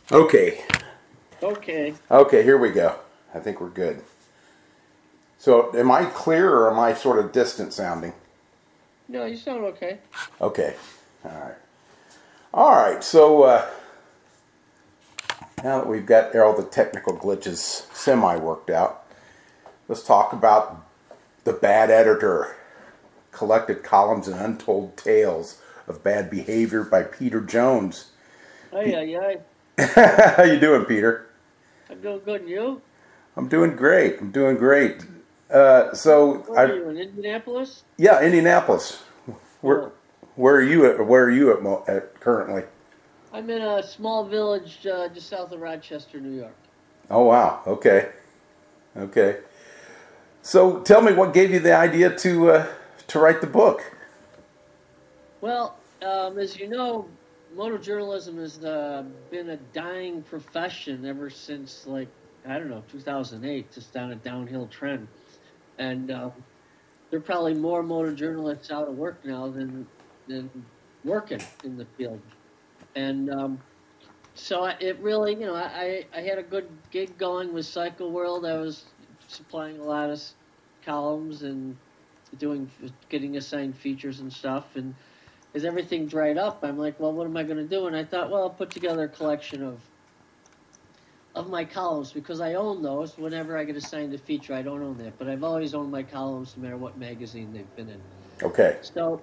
Okay. Okay. Okay, here we go. I think we're good. So, am I clear or am I sort of distant sounding? No, you sound okay. Okay. All right. All right. So, now that we've got all the technical glitches semi worked out, let's talk about The Bad Editor, Collected Columns and Untold Tales of Bad Behavior by Peter Jones. Hey. How you doing, Peter? I'm doing good. And you? I'm doing great. I'm doing great. Where are you, in Indianapolis? Yeah, Indianapolis. Where Cool. where are you at? Where are you at currently? I'm in a small village just south of Rochester, New York. Oh wow. Okay. Okay. So tell me, what gave you the idea to write the book? Well, as you know, motojournalism has been a dying profession ever since, like, I don't know, 2008, just on a downhill trend. And there are probably more motojournalists out of work now than working in the field. And it really, I had a good gig going with Cycle World. I was supplying a lot of columns and getting assigned features and stuff. And as everything dried up, I'm like, well, what am I going to do? And I thought, well, I'll put together a collection of my columns, because I own those. Whenever I get assigned a feature, I don't own that, but I've always owned my columns no matter what magazine they've been in. Okay. So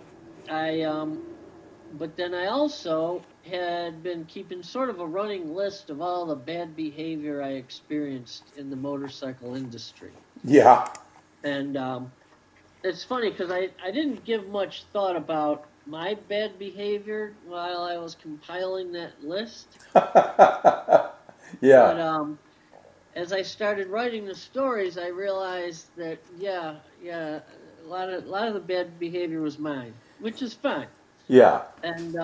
but then I also had been keeping sort of a running list of all the bad behavior I experienced in the motorcycle industry. Yeah. And it's funny because I didn't give much thought about my bad behavior while I was compiling that list. Yeah. But as I started writing the stories, I realized that a lot of the bad behavior was mine, which is fine. Yeah. And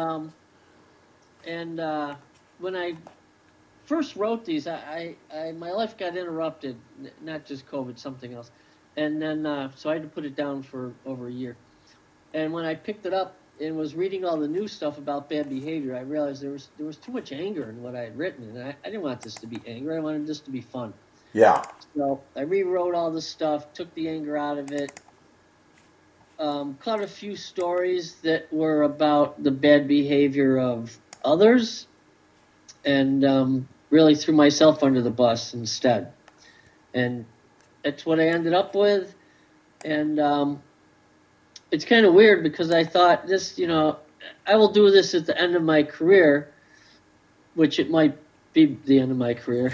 when I first wrote these, I my life got interrupted, not just COVID, something else, and then so I had to put it down for over a year. And when I picked it up and was reading all the new stuff about bad behavior, I realized there was too much anger in what I had written, and I didn't want this to be anger. I wanted this to be fun. Yeah. So I rewrote all the stuff, took the anger out of it, caught a few stories that were about the bad behavior of others, and really threw myself under the bus instead. And that's what I ended up with. And it's kind of weird because I thought this, I will do this at the end of my career, which it might be the end of my career.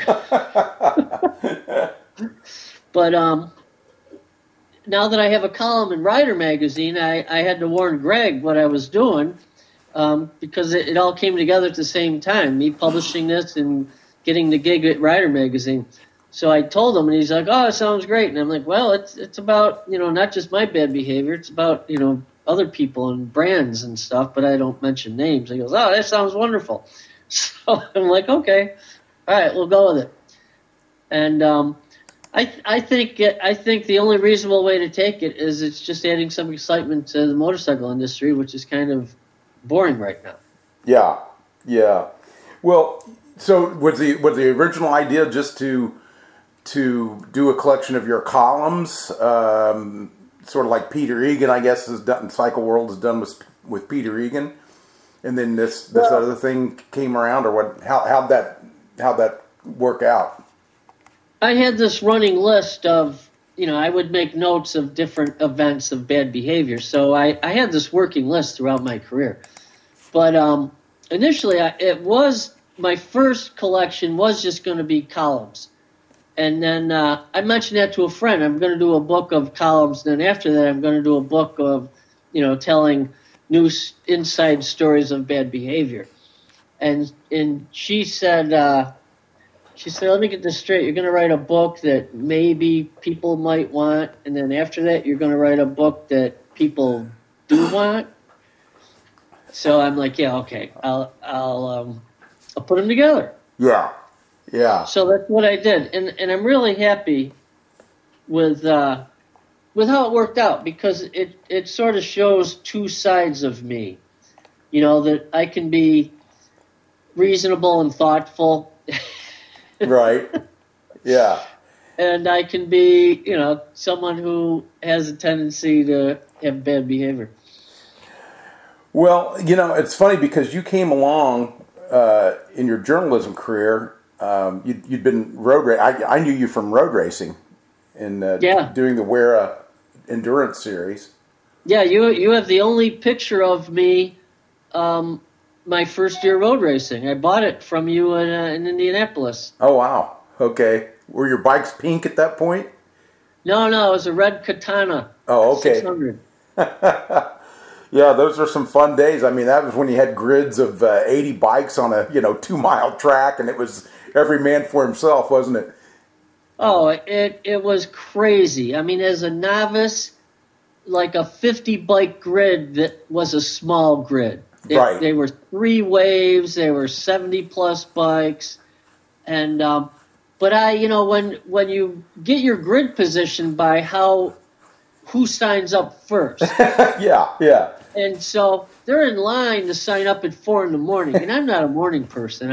But now that I have a column in Rider magazine, I had to warn Greg what I was doing, because it all came together at the same time, me publishing this and getting the gig at Rider magazine. So I told him, and he's like, oh, it sounds great. And I'm like, well, it's about, not just my bad behavior. It's about, other people and brands and stuff, but I don't mention names. He goes, oh, that sounds wonderful. So I'm like, okay, all right, we'll go with it. And I think the only reasonable way to take it is it's just adding some excitement to the motorcycle industry, which is kind of boring right now. Yeah. Yeah. Well, so was the original idea just to do a collection of your columns, sort of like Peter Egan, I guess, has done. Cycle World has done with Peter Egan, and then this other thing came around, or what? How'd that work out? I had this running list of, I would make notes of different events of bad behavior. So I had this working list throughout my career. But initially, my first collection was just going to be columns. And then I mentioned that to a friend. I'm going to do a book of columns. Then after that, I'm going to do a book of, telling new inside stories of bad behavior. And she said, let me get this straight. You're going to write a book that maybe people might want, and then after that, you're going to write a book that people do want. So I'm like, yeah, okay. I'll put them together. Yeah. Yeah. So that's what I did, and I'm really happy with how it worked out, because it sort of shows two sides of me. That I can be reasonable and thoughtful, Right. Yeah. And I can be, someone who has a tendency to have bad behavior. Well, it's funny because you came along in your journalism career. You'd been road racing. I knew you from road racing and doing the Wera endurance series. Yeah, you have the only picture of me my first year road racing. I bought it from you in Indianapolis. Oh, wow. Okay. Were your bikes pink at that point? No, it was a red Katana. Oh, okay. 600. Yeah, those are some fun days. I mean, that was when you had grids of 80 bikes on a 2-mile track, and it was every man for himself, wasn't it? Oh, it was crazy. I mean, as a novice, like a 50 bike grid that was a small grid. Right. They were 3 waves. They were 70 plus bikes, and but when you get your grid position by who signs up first. Yeah. And so they're in line to sign up at 4 a.m, and I'm not a morning person.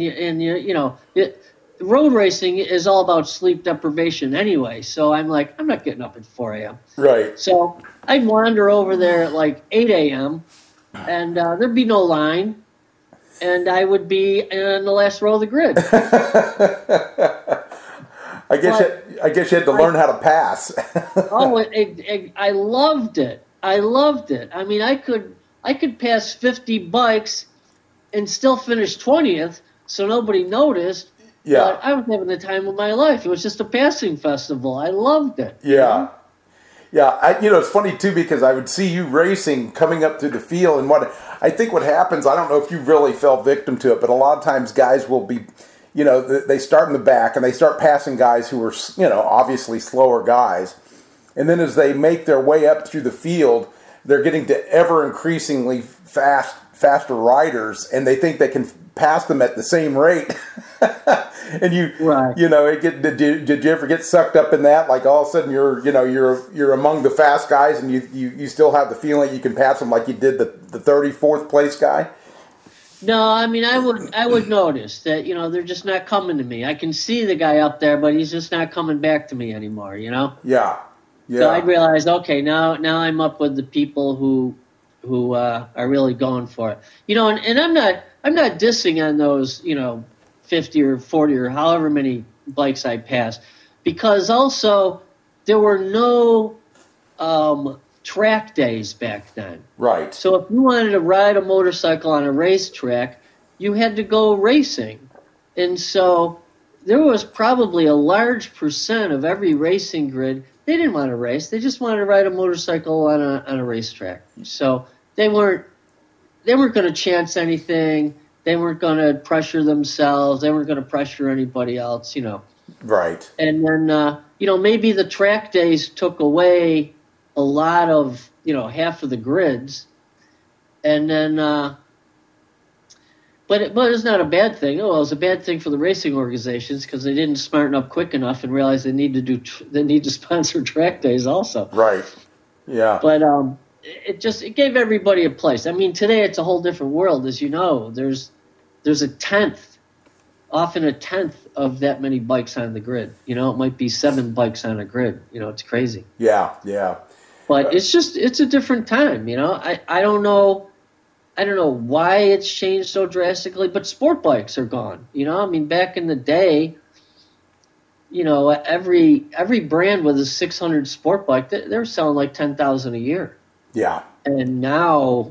Road racing is all about sleep deprivation anyway. So I'm like, I'm not getting up at 4 a.m. Right. So I'd wander over there at like 8 a.m. and there'd be no line, and I would be in the last row of the grid. I guess you had to learn how to pass. I loved it. I mean, I could pass 50 bikes and still finish 20th, so nobody noticed. Yeah. But I was having the time of my life. It was just a passing festival. I loved it. Yeah. Yeah. It's funny too because I would see you racing coming up through the field, and what happens, I don't know if you really fell victim to it, but a lot of times guys will be, they start in the back and they start passing guys who are, obviously slower guys. And then as they make their way up through the field, they're getting to ever increasingly faster riders, and they think they can pass them at the same rate. And right. Did you ever get sucked up in that? Like all of a sudden you're among the fast guys, and you still have the feeling you can pass them like you did the 34th place guy? No, I mean, I would notice that, they're just not coming to me. I can see the guy up there, but he's just not coming back to me anymore, Yeah. Yeah. So I'd realize, okay, now I'm up with the people who are really going for it. And I'm not dissing on those, 50 or 40 or however many bikes I passed, because also there were no track days back then. Right. So if you wanted to ride a motorcycle on a racetrack, you had to go racing. And so there was probably a large percent of every racing grid, they didn't want to race. They just wanted to ride a motorcycle on a racetrack. So they weren't going to chance anything. They weren't going to pressure themselves. They weren't going to pressure anybody else, Right. And then, maybe the track days took away a lot of, half of the grids. And then, but it's not a bad thing. Oh, well, it's a bad thing for the racing organizations because they didn't smarten up quick enough and realize they need to sponsor track days also. Right. Yeah. But it gave everybody a place. I mean, today it's a whole different world, as you know. There's often a tenth of that many bikes on the grid. It might be 7 bikes on a grid. It's crazy. Yeah. Yeah. But it's a different time. I don't know why it's changed so drastically, but sport bikes are gone. I mean, back in the day, every brand with a 600 sport bike, they're selling like 10,000 a year. Yeah. And now,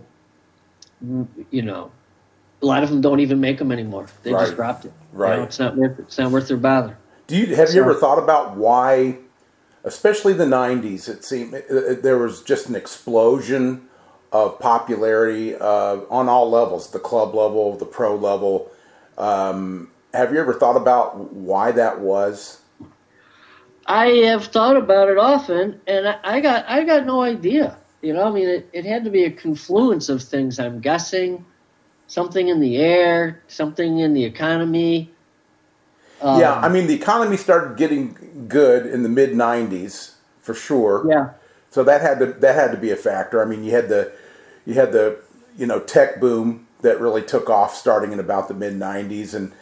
a lot of them don't even make them anymore. They just dropped it. Right. It's not worth their bother. Have you ever thought about why, especially the 90s, it seemed there was just an explosion of popularity on all levels, the club level, the pro level. Have you ever thought about why that was? I have thought about it often, and I got no idea. I mean, it had to be a confluence of things, I'm guessing. Something in the air, something in the economy. Yeah, I mean, the economy started getting good in the mid-90s, for sure. Yeah. So that had to be a factor. I mean, you had the tech boom that really took off starting in about the mid-90s,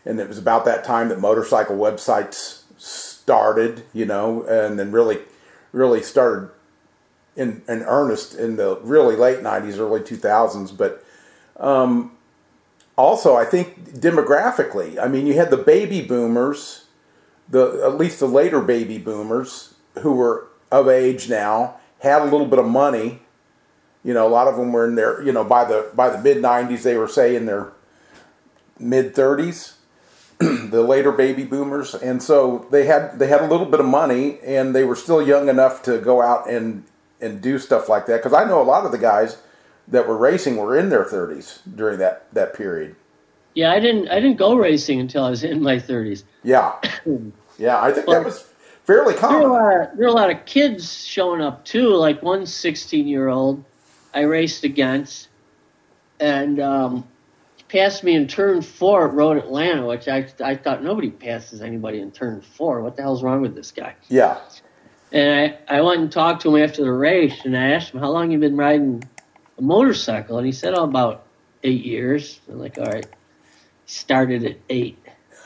and it was about that time that motorcycle websites started, and then really started in earnest in the really late 90s, early 2000s. But also, I think demographically, I mean, you had the baby boomers, at least the later baby boomers, who were of age now, had a little bit of money. A lot of them were in their, by the mid 90s, they were, say, in their mid 30s, the later baby boomers. And so they had a little bit of money, and they were still young enough to go out and do stuff like that. Because I know a lot of the guys that were racing were in their 30s during that period. Yeah, I didn't go racing until I was in my 30s. Yeah. Yeah, I think that was fairly common. There were a lot of kids showing up, too. Like one 16-year-old I raced against, and passed me in turn 4 at Road Atlanta, which I thought nobody passes anybody in turn 4. What the hell's wrong with this guy? Yeah. And I went and talked to him after the race, and I asked him, how long you been riding a motorcycle? And he said, about 8 years. I'm like, all right. Started at 8.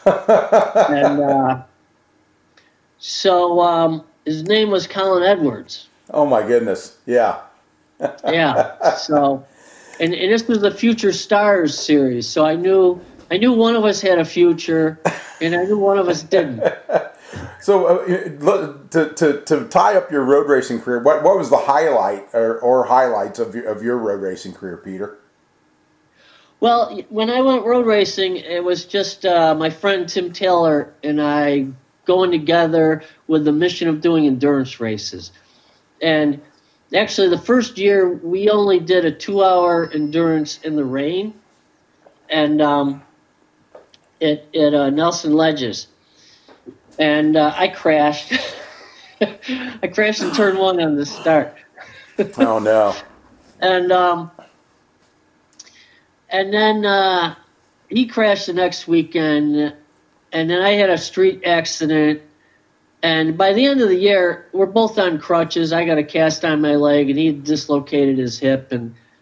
And so his name was Colin Edwards. Oh, my goodness. Yeah. Yeah. So, and this was the Future Stars series. So I knew one of us had a future, and I knew one of us didn't. So to tie up your road racing career, what was the highlight or highlights of your road racing career, Peter? Well, when I went road racing, it was just my friend Tim Taylor and I going together with the mission of doing endurance races. And actually, the first year, we only did a 2-hour endurance in the rain, and at Nelson Ledges. And I crashed. I crashed in turn 1 on the start. Oh, no. And then he crashed the next weekend, and then I had a street accident. And by the end of the year, we're both on crutches. I got a cast on my leg, and he dislocated his hip.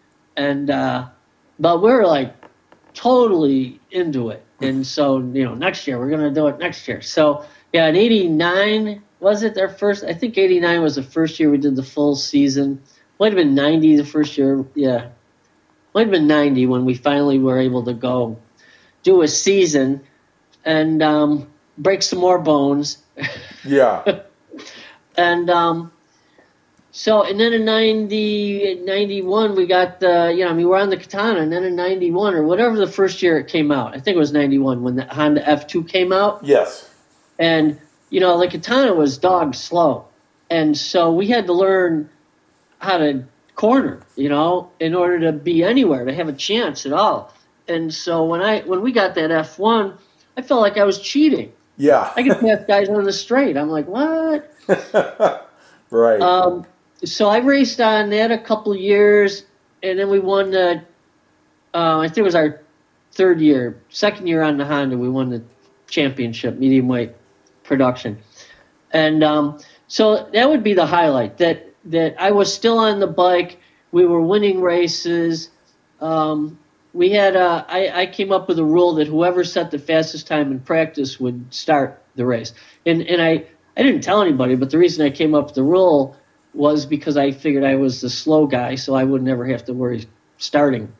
But we're like totally into it. And so, next year, we're going to do it next year. So, yeah, in 89, was it our first? I think 89 was the first year we did the full season. Might have been 90 the first year. Yeah. Might have been 90 when we finally were able to go do a season and break some more bones. Yeah. And and then in 91, we got we're on the Katana, and then in 91 or whatever the first year it came out, I think it was 91 when the Honda F2 came out. Yes. And, the Katana was dog slow. And so we had to learn how to corner, in order to be anywhere, to have a chance at all. And so when we got that F1, I felt like I was cheating. Yeah. I could pass guys on the straight. I'm like, what? Right. So I raced on that a couple of years, and then we won the, I think it was our second year on the Honda, we won the championship, medium weight production. And so that would be the highlight, that I was still on the bike. We were winning races. We had I came up with a rule that whoever set the fastest time in practice would start the race. And I didn't tell anybody, but the reason I came up with the rule was because I figured I was the slow guy, so I would never have to worry starting.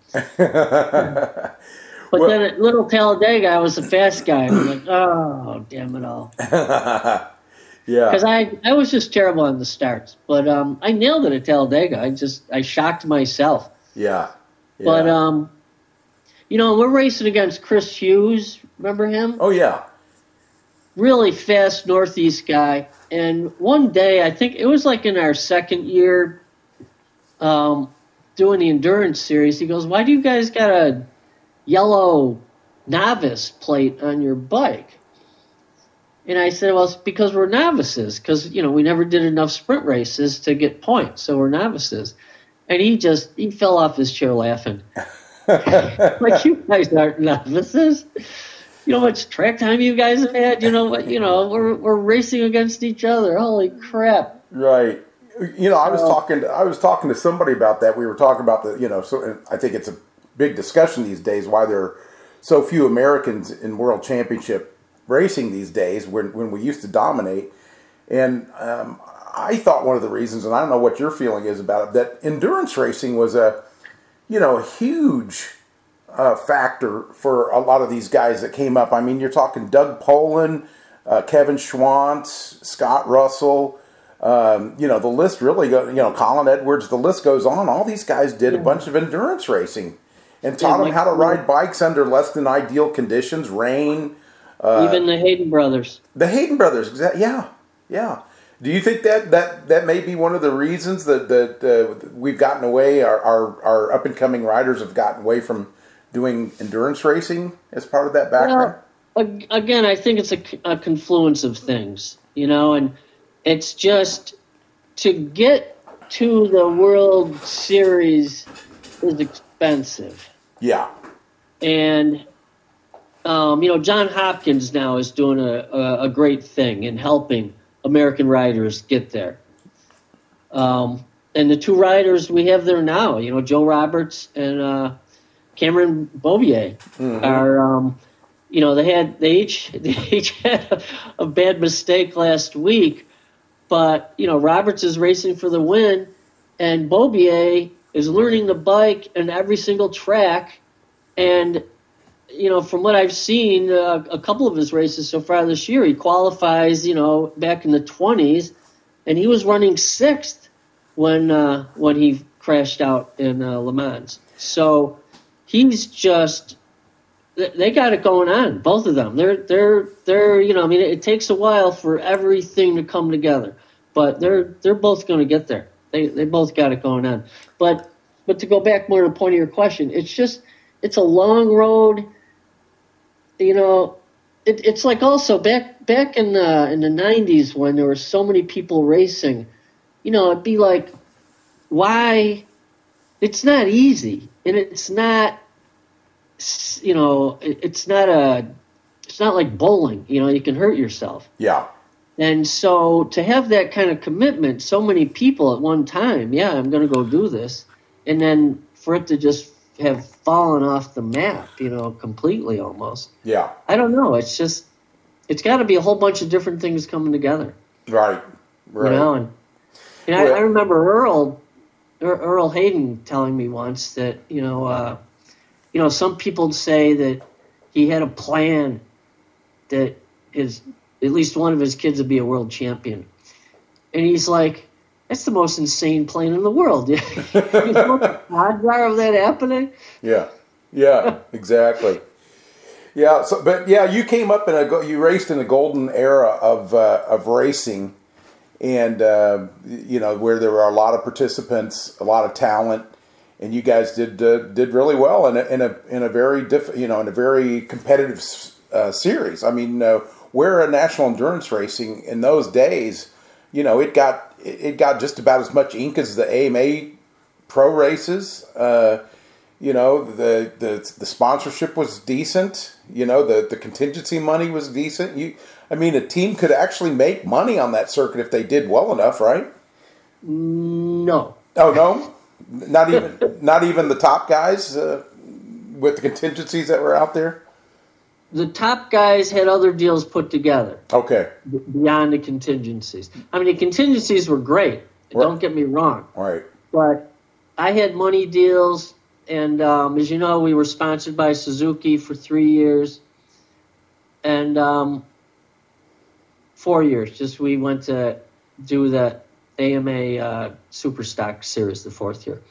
But then at Little Talladega, I was the fast guy. I'm like, oh, damn it all. Yeah. Because I was just terrible on the starts. But I nailed it at Talladega. I shocked myself. Yeah. But, we're racing against Chris Hughes. Remember him? Oh, yeah. Really fast Northeast guy. And one day, I think it was like in our second year doing the endurance series, he goes, why do you guys got a yellow novice plate on your bike? And I said, well, it's because we're novices, because, we never did enough sprint races to get points, so we're novices. And he fell off his chair laughing. Like, you guys aren't novices. You know how much track time you guys have had? We're racing against each other. Holy crap. Right. I was talking to somebody about that. We were talking about so I think it's a big discussion these days why they're so few Americans in world championship racing these days when we used to dominate. And I thought one of the reasons, and I don't know what your feeling is about it, that endurance racing was a huge factor for a lot of these guys that came up. I mean, you're talking Doug Poland, Kevin Schwantz, Scott Russell, the list really goes, Colin Edwards, the list goes on. All these guys did a bunch of endurance racing and taught them how to ride bikes under less than ideal conditions, rain. Even the Hayden brothers. The Hayden brothers, exactly. Yeah. Do you think that may be one of the reasons that we've gotten away, our up-and-coming riders have gotten away from doing endurance racing as part of that background? Well, again, I think it's a confluence of things, and it's just to get to the World Series is expensive. Yeah. And, John Hopkins now is doing a great thing in helping American riders get there. And the two riders we have there now, Joe Roberts and Cameron Beaubier are, they each had a bad mistake last week, but, Roberts is racing for the win, and Beaubier is learning the bike in every single track. And, from what I've seen, a couple of his races so far this year, he qualifies, back in the 20s, and he was running 6th when he crashed out in Le Mans. So he's just, they got it going on, both of them. They're it takes a while for everything to come together, but they're both going to get there. They both got it going on. But to go back more to the point of your question, it's a long road. It's like also back in the 90s when there were so many people racing, it'd be like, why? It's not easy, and it's not, it's not like bowling. You can hurt yourself. Yeah. And so to have that kind of commitment, so many people at one time, I'm going to go do this, and then for it to just have fallen off the map, completely almost. Yeah. I don't know. It's got to be a whole bunch of different things coming together. Right. And I remember Earl Hayden telling me once that, some people say that he had a plan that at least one of his kids would be a world champion. And he's like, that's the most insane plan in the world. You know what the odds are of that happening? Yeah, exactly. Yeah, you came up you raced in a golden era of racing, and where there were a lot of participants, a lot of talent, and you guys did really well in a very in a very competitive series. I mean, where a national endurance racing in those days, it got just about as much ink as the AMA pro races. The sponsorship was decent. The contingency money was decent. A team could actually make money on that circuit if they did well enough, right? No. Oh no, not even the top guys with the contingencies that were out there. The top guys had other deals put together. Okay. Beyond the contingencies. The contingencies were great. Don't get me wrong. Right. But I had money deals, and as you know, we were sponsored by Suzuki for 3 years. And 4 years. Just we went to do the AMA Superstock Series the 4th year.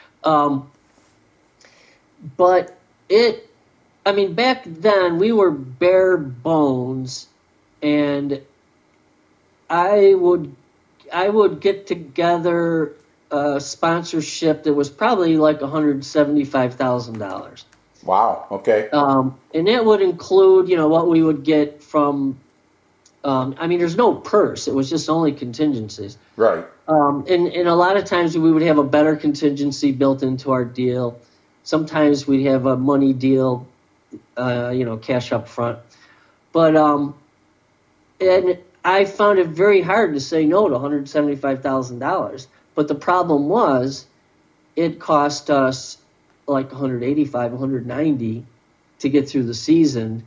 But back then we were bare bones, and I would get together a sponsorship that was probably like $175,000. Wow. Okay. And that would include, what we would get from. There's no purse; it was just only contingencies. Right. And a lot of times we would have a better contingency built into our deal. Sometimes we'd have a money deal. Cash up front. But and I found it very hard to say no to $175,000. But the problem was it cost us like $185,000, $190,000 to get through the season.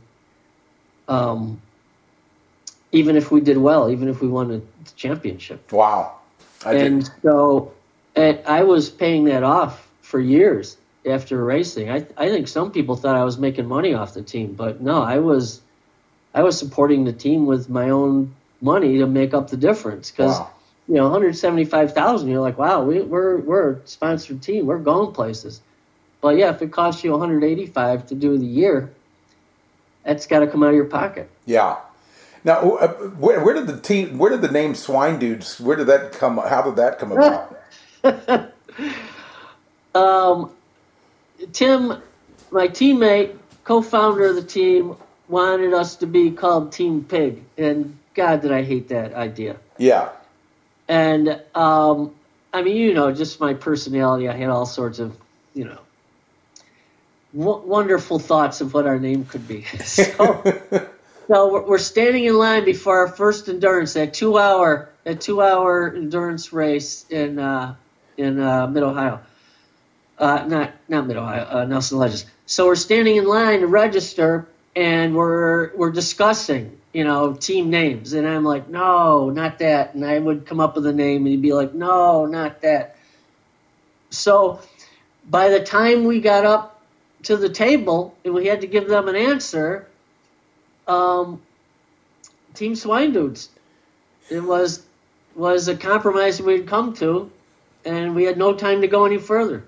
Even if we did well, even if we won the championship. Wow. So I was paying that off for years after racing. I think some people thought I was making money off the team, but no, I was supporting the team with my own money to make up the difference. Because $175,000, you're like, wow, we're a sponsored team, we're going places. But yeah, if it costs you $185 to do the year, that's got to come out of your pocket. Yeah. Now, where did the name Swine Dudes? Where did that come? How did that come about? Tim, my teammate, co-founder of the team, wanted us to be called Team Pig, and God, did I hate that idea. Yeah. And just my personality. I had all sorts of, wonderful thoughts of what our name could be. So we're standing in line before our first endurance, that 2-hour endurance race in Mid-Ohio. Not Mid-Ohio, Nelson Ledges. So we're standing in line to register, and we're discussing, team names. And I'm like, no, not that. And I would come up with a name, and he'd be like, no, not that. So by the time we got up to the table and we had to give them an answer, Team Swine Dudes. It was a compromise we'd come to, and we had no time to go any further.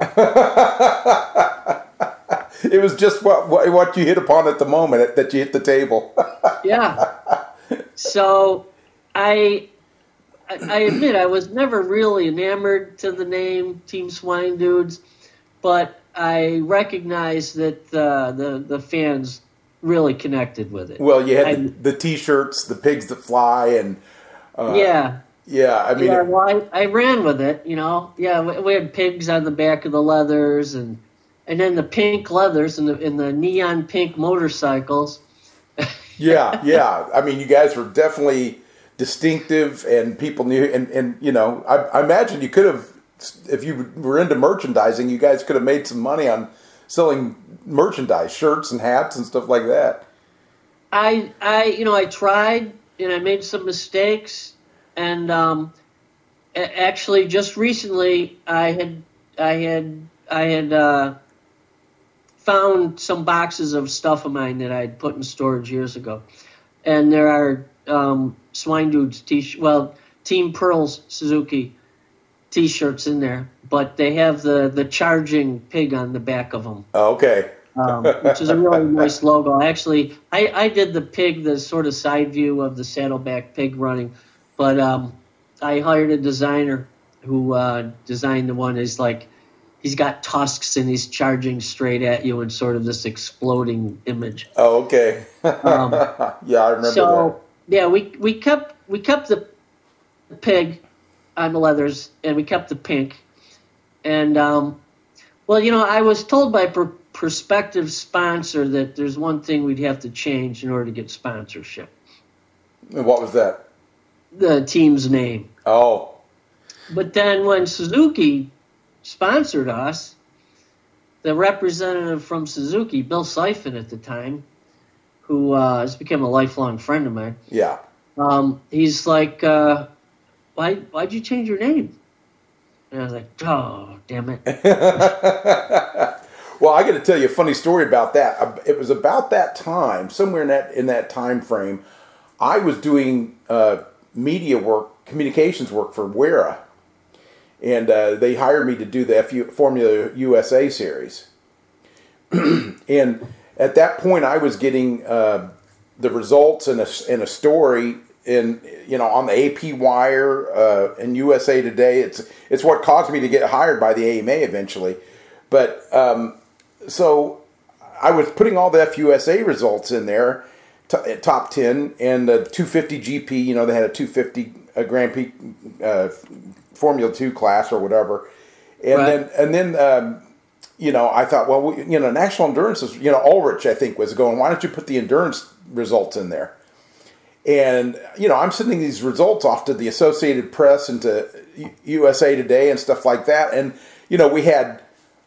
It was just what you hit upon at the moment that you hit the table. Yeah. So I admit I was never really enamored to the name Team Swine Dudes, but I recognize that the fans really connected with it. Well, you had the T-shirts, the pigs that fly, and yeah. I mean, I ran with it. Yeah, we had pigs on the back of the leathers, and then the pink leathers and the neon pink motorcycles. yeah. I mean, you guys were definitely distinctive, and people knew. And I imagine you could have, if you were into merchandising, you guys could have made some money on selling merchandise, shirts and hats and stuff like that. I tried, and I made some mistakes, and actually just recently I had found some boxes of stuff of mine that I'd put in storage years ago, and there are Swine Dudes Team Pearls Suzuki T-shirts in there, but they have the charging pig on the back of them. Oh, okay. Which is a really nice logo. Actually, I did the pig, the sort of side view of the saddleback pig running, but I hired a designer who designed the one. He's got tusks and he's charging straight at you in sort of this exploding image. Oh, okay. Yeah, I remember that. Yeah, we kept the pig on the leathers, and we kept the pink. And, I was told by prospective sponsor that there's one thing we'd have to change in order to get sponsorship. And what was that? The team's name. Oh. But then when Suzuki sponsored us, the representative from Suzuki, Bill Siphon at the time, who has become a lifelong friend of mine. Yeah. He's like, why'd you change your name? And I was like, oh, damn it. Well, I got to tell you a funny story about that. It was about that time, somewhere in that time frame, I was doing media work, communications work for Wera. And they hired me to do the Formula USA series. And at that point, I was getting the results in a story on the AP Wire and USA Today. It's what caused me to get hired by the AMA eventually. But so I was putting all the FUSA results in there, top 10, and the 250 GP. They had a 250 Grand Prix Formula 2 class or whatever, and then I thought, well, national endurance is, Ulrich I think was going, why don't you put the endurance results in there? And I'm sending these results off to the Associated Press and to USA Today and stuff like that, and we had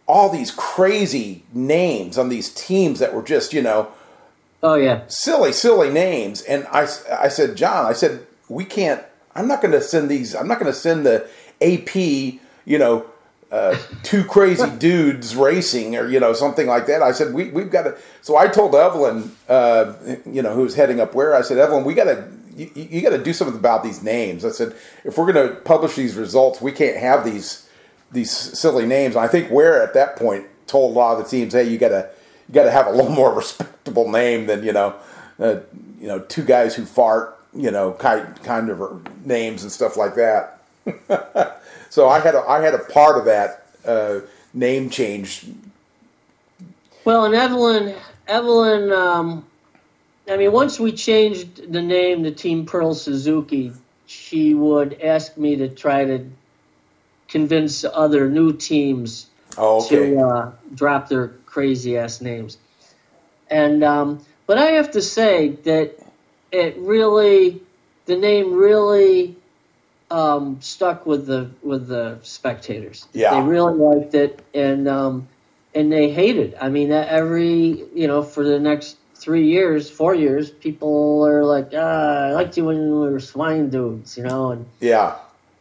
all these crazy names on these teams that were just, Oh yeah, silly names. And I said, John, I said, we can't. I'm not going to send these. I'm not going to send the AP, two crazy dudes racing or something like that. I said we've got to. So I told Evelyn, who's heading up where, I said, Evelyn, we got to. You got to do something about these names. I said, if we're going to publish these results, we can't have these silly names. And I think Ware at that point told a lot of the teams, hey, you got to have a little more respectable name than two guys who fart, kind of names and stuff like that. So I had a part of that name change. Well, and Evelyn. Once we changed the name to Team Pearl Suzuki, she would ask me to try to convince other new teams to drop their crazy ass names. And but I have to say that the name really stuck with the spectators. Yeah, they really liked it, and they hated. I mean, for the next 4 years, people are like, I liked you when we were swine dudes, and yeah.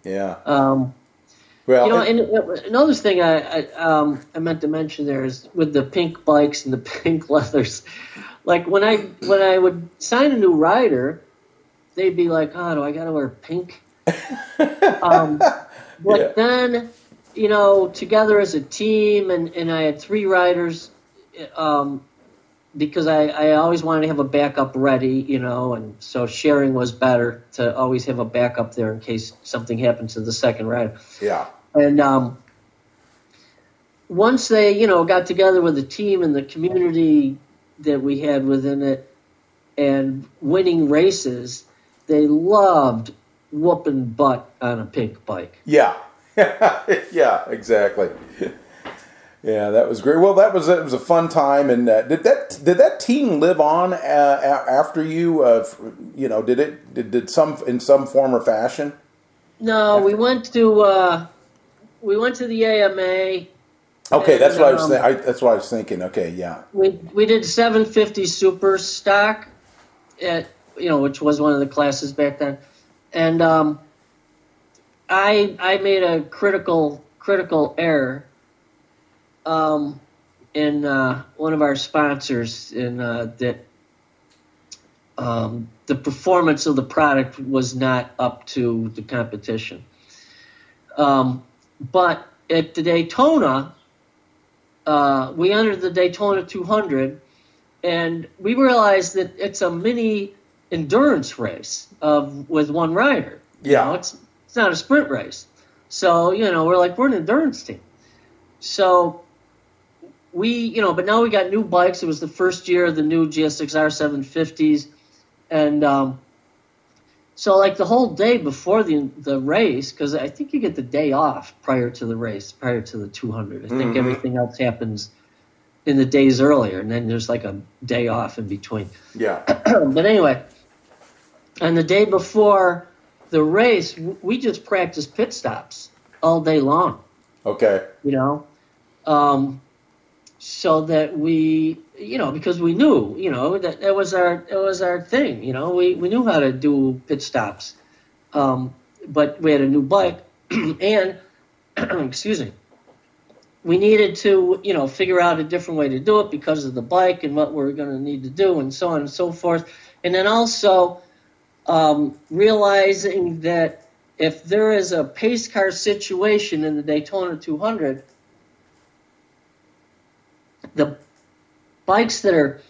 And another thing I meant to mention there is with the pink bikes and the pink leathers. Like when I would sign a new rider, they'd be like, "Oh, do I got to wear pink?" But then, together as a team, and I had 3 riders, because I always wanted to have a backup ready, and so sharing was better to always have a backup there in case something happened to the second rider. Yeah. And once they, got together with the team and the community that we had within it and winning races, they loved whooping butt on a pink bike. Yeah. Yeah, exactly. Yeah, that was great. Well, it was a fun time. And did that team live on after you? Did some in some form or fashion? No, we went to the AMA. Okay, that's what that's what I was thinking. Okay, yeah. We did 750 super stock, which was one of the classes back then, and I made a critical error in one of our sponsors in that the performance of the product was not up to the competition. But at the Daytona, we entered the Daytona 200, and we realized that it's a mini endurance race with one rider. Yeah. It's not a sprint race. So, we're an endurance team. So but now we got new bikes. It was the first year of the new GSXR 750s. And so like the whole day before the race, because I think you get the day off prior to the race, prior to the 200. I think everything else happens in the days earlier, and then there's like a day off in between. Yeah. But anyway, and the day before the race, we just practiced pit stops all day long. Okay. So that we, because we knew, that was our thing. We knew how to do pit stops, but we had a new bike, and excuse me, we needed to, figure out a different way to do it because of the bike and what we're going to need to do, and so on and so forth. And then also realizing that if there is a pace car situation in the Daytona 200, the bikes that are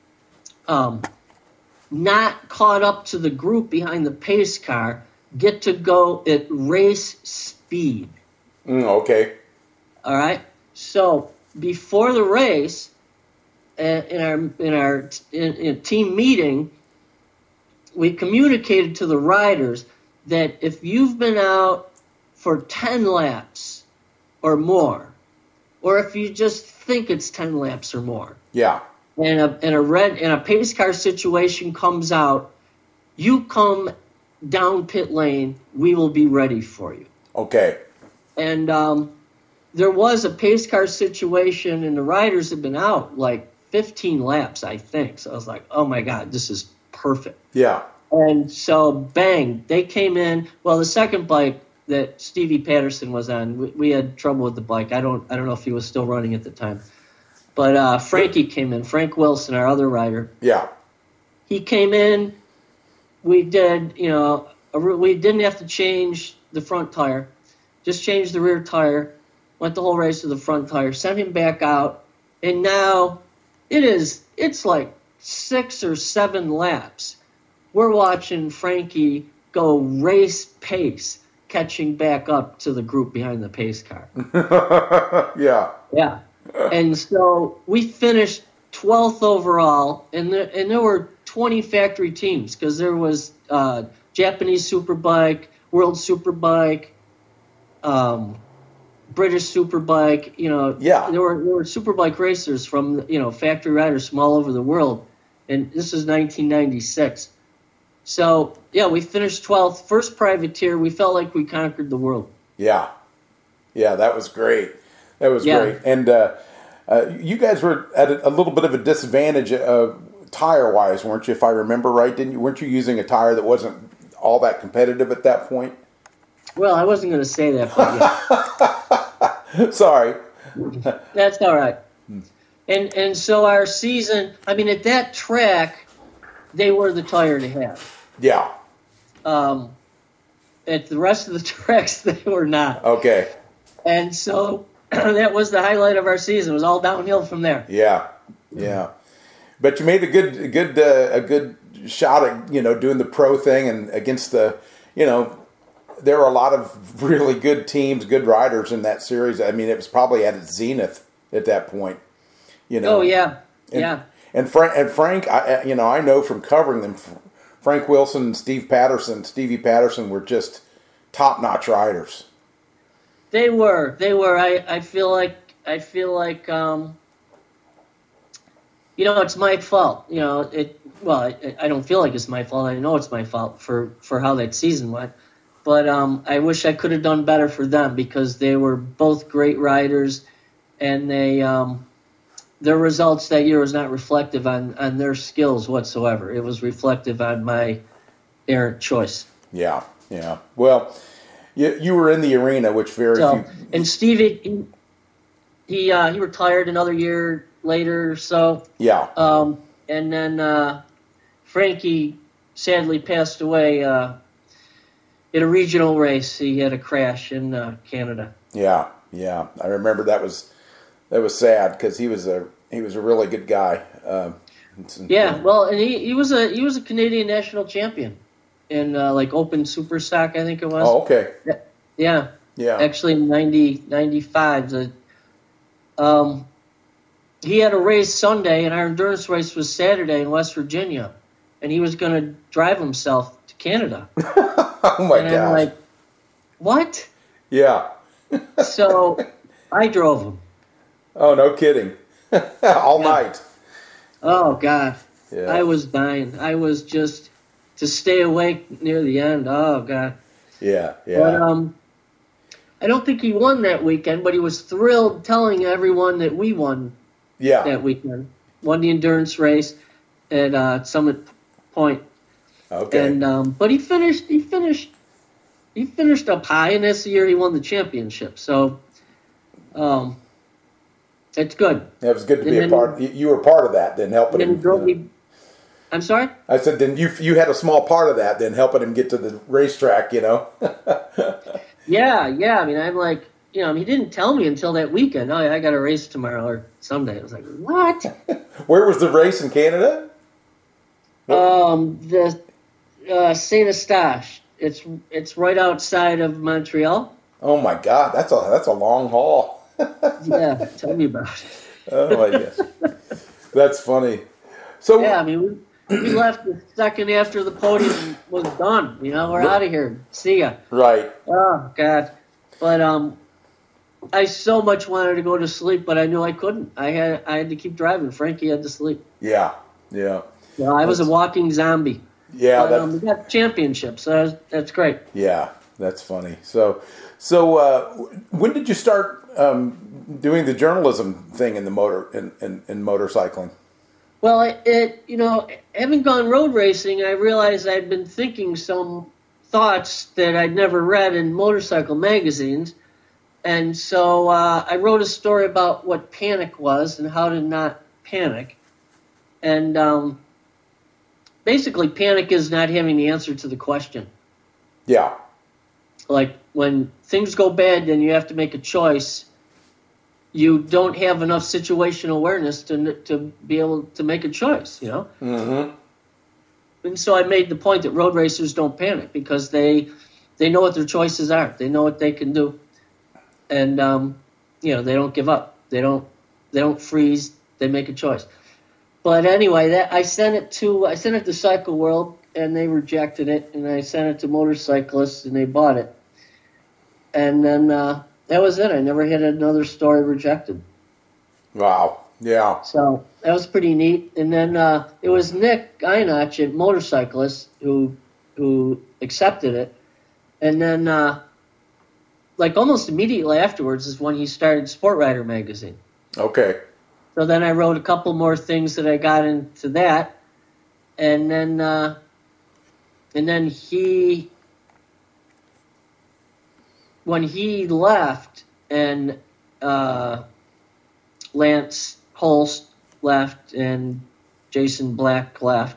not caught up to the group behind the pace car get to go at race speed. Okay. All right. So before the race, in our team meeting, we communicated to the riders that if you've been out for 10 laps or more, or if you just think it's 10 laps or more, yeah, and a pace car situation comes out, you come down pit lane, we will be ready for you. Okay. And there was a pace car situation, and the riders had been out like 15 laps, I think. So I was like, oh my God, this is perfect. Yeah. And so, bang, they came in. Well, the second bike that Stevie Patterson was on, we had trouble with the bike. I don't know if he was still running at the time. But Frankie came in, Frank Wilson, our other rider. Yeah. He came in. We did, we didn't have to change the front tire. Just changed the rear tire. Went the whole race to the front tire. Sent him back out. And now it's like 6 or 7 laps. We're watching Frankie go race pace, catching back up to the group behind the pace car. Yeah. Yeah. And so we finished 12th overall, and there were 20 factory teams because there was Japanese Superbike, World Superbike, British Superbike. Yeah. There were Superbike racers from factory riders from all over the world, and this is 1996. So yeah, we finished 12th, first privateer. We felt like we conquered the world. Yeah, that was great. That was great. And you guys were at a little bit of a disadvantage tire-wise, weren't you? If I remember right, weren't you using a tire that wasn't all that competitive at that point? Well, I wasn't going to say that, but yeah. Sorry. That's all right. And so our season, I mean, at that track, they were the tire to have. Yeah. At the rest of the tracks, they were not. Okay. And so that was the highlight of our season. It was all downhill from there. Yeah. But you made a good shot at doing the pro thing, and against the there were a lot of really good teams, good riders in that series. I mean, it was probably at its zenith at that point. Oh yeah. Yeah. And Frank, I know from covering them, Frank Wilson and Stevie Patterson were just top-notch riders. They were. I feel like it's my fault. I don't feel like it's my fault. I know it's my fault for how that season went. But I wish I could have done better for them because they were both great riders, and their results that year was not reflective on their skills whatsoever. It was reflective on my errant choice. Yeah. Well, you were in the arena, which few. And Stevie, he retired another year later. So yeah. And then Frankie sadly passed away in a regional race. He had a crash in Canada. Yeah. I remember that was sad because he was a really good guy. Well, and he was a Canadian national champion in like open super stock, I think it was. Oh, okay. Yeah. Actually, in 95, he had a race Sunday, and our endurance race was Saturday in West Virginia, and he was going to drive himself to Canada. Oh my God! I'm like, what? Yeah. So I drove him. Oh, no kidding. All night. Oh, God. Yeah. I was dying. I was just to stay awake near the end. Oh, God. Yeah. But I don't think he won that weekend, but he was thrilled telling everyone that we won that weekend. Won the endurance race at Summit Point. Okay. And but he finished up high, and that's the year he won the championship. So it's good. It was good to be a part. You were part of that, then helping him. I'm sorry? I said, then you had a small part of that, then helping him get to the racetrack. Yeah. I mean, I'm like, he didn't tell me until that weekend. Oh, I got a race tomorrow or Sunday. I was like, what? Where was the race in Canada? The Saint Eustache. It's right outside of Montreal. Oh my God, that's a long haul. Yeah, tell me about it. Oh, I guess. That's funny. So yeah, I mean, we left the second after the podium was done. We're out of here. See ya. Right. Oh God, but I so much wanted to go to sleep, but I knew I couldn't. I had to keep driving. Frankie had to sleep. Yeah. I was a walking zombie. Yeah. But, we got championships, so that's great. Yeah. That's funny. So when did you start doing the journalism thing in the in motorcycling? Well, having gone road racing, I realized I'd been thinking some thoughts that I'd never read in motorcycle magazines. And so I wrote a story about what panic was and how to not panic. And basically, panic is not having the answer to the question. Yeah. Like when things go bad and you have to make a choice, you don't have enough situational awareness to be able to make a choice, Mm-hmm. And so I made the point that road racers don't panic because they know what their choices are. They know what they can do. And, they don't give up. They don't freeze. They make a choice. But anyway, I sent it to Cycle World, and they rejected it. And I sent it to motorcyclists, and they bought it. And then that was it. I never had another story rejected. Wow. Yeah. So that was pretty neat. And then it was Nick Einach at Motorcyclist who accepted it. And then almost immediately afterwards is when he started Sport Rider magazine. Okay. So then I wrote a couple more things that I got into that. And then he, when he left and Lance Holst left and Jason Black left,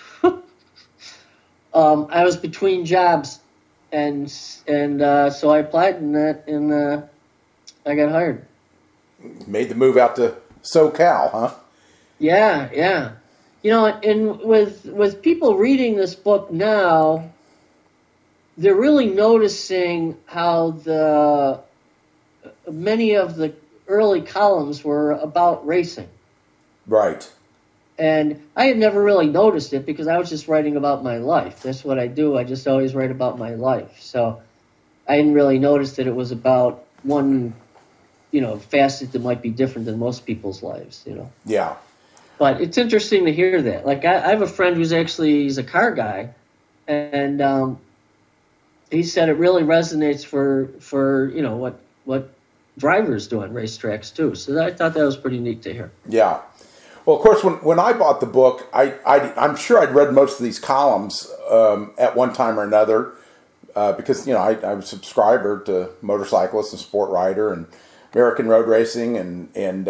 I was between jobs, and so I applied and I got hired. Made the move out to SoCal, huh? Yeah. And with people reading this book now, they're really noticing how many of the early columns were about racing. Right. And I had never really noticed it because I was just writing about my life. That's what I do. I just always write about my life. So I didn't really notice that it was about one, facet that might be different than most people's lives, Yeah. But it's interesting to hear that. Like I have a friend he's a car guy, and he said it really resonates for what drivers do on racetracks too. So I thought that was pretty neat to hear. Yeah. Well, of course, when I bought the book, I'm sure I'd read most of these columns at one time or another because I was a subscriber to Motorcyclist and Sport Rider and American Road Racing and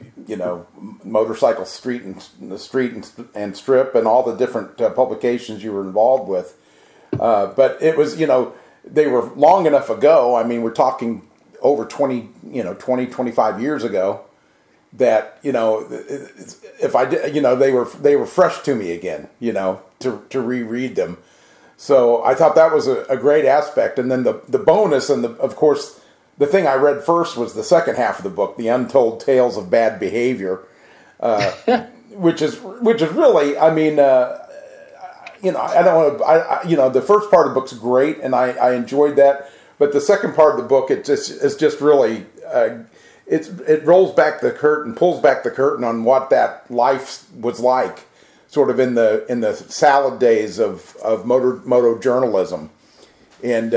Motorcycle Street and Strip and all the different publications you were involved with. But it was they were long enough ago. I mean, we're talking over 25 years ago. That if I did, they were fresh to me again, to reread them. So I thought that was a great aspect. And then the bonus and of course the thing I read first was the second half of the book, The Untold Tales of Bad Behavior, which is really, I mean, I don't want to, the first part of the book's great and I enjoyed that, but the second part of the book is just really. It rolls back the curtain, pulls back the curtain on what that life was like, sort of in the salad days of moto journalism, and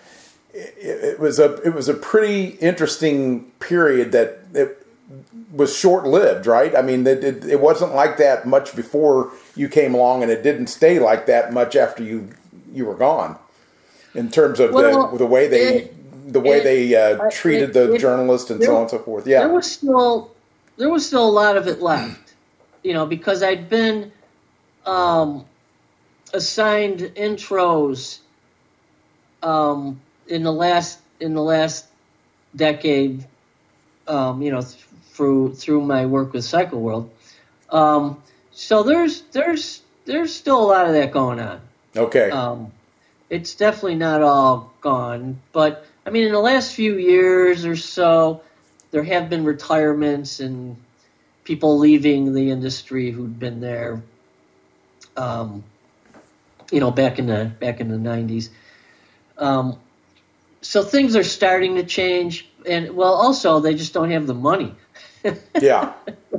it was a pretty interesting period that it was short lived, right? I mean, it wasn't like that much before you came along, and it didn't stay like that much after you were gone, in terms of the way they. Treated the journalist and so on and so forth. Yeah, there was still a lot of it left, because I'd been assigned intros in the last decade, through my work with Cycle World. So there's still a lot of that going on. Okay. It's definitely not all gone, but. I mean, in the last few years or so, there have been retirements and people leaving the industry who'd been there, back in the 90s. So things are starting to change, and also they just don't have the money. Yeah.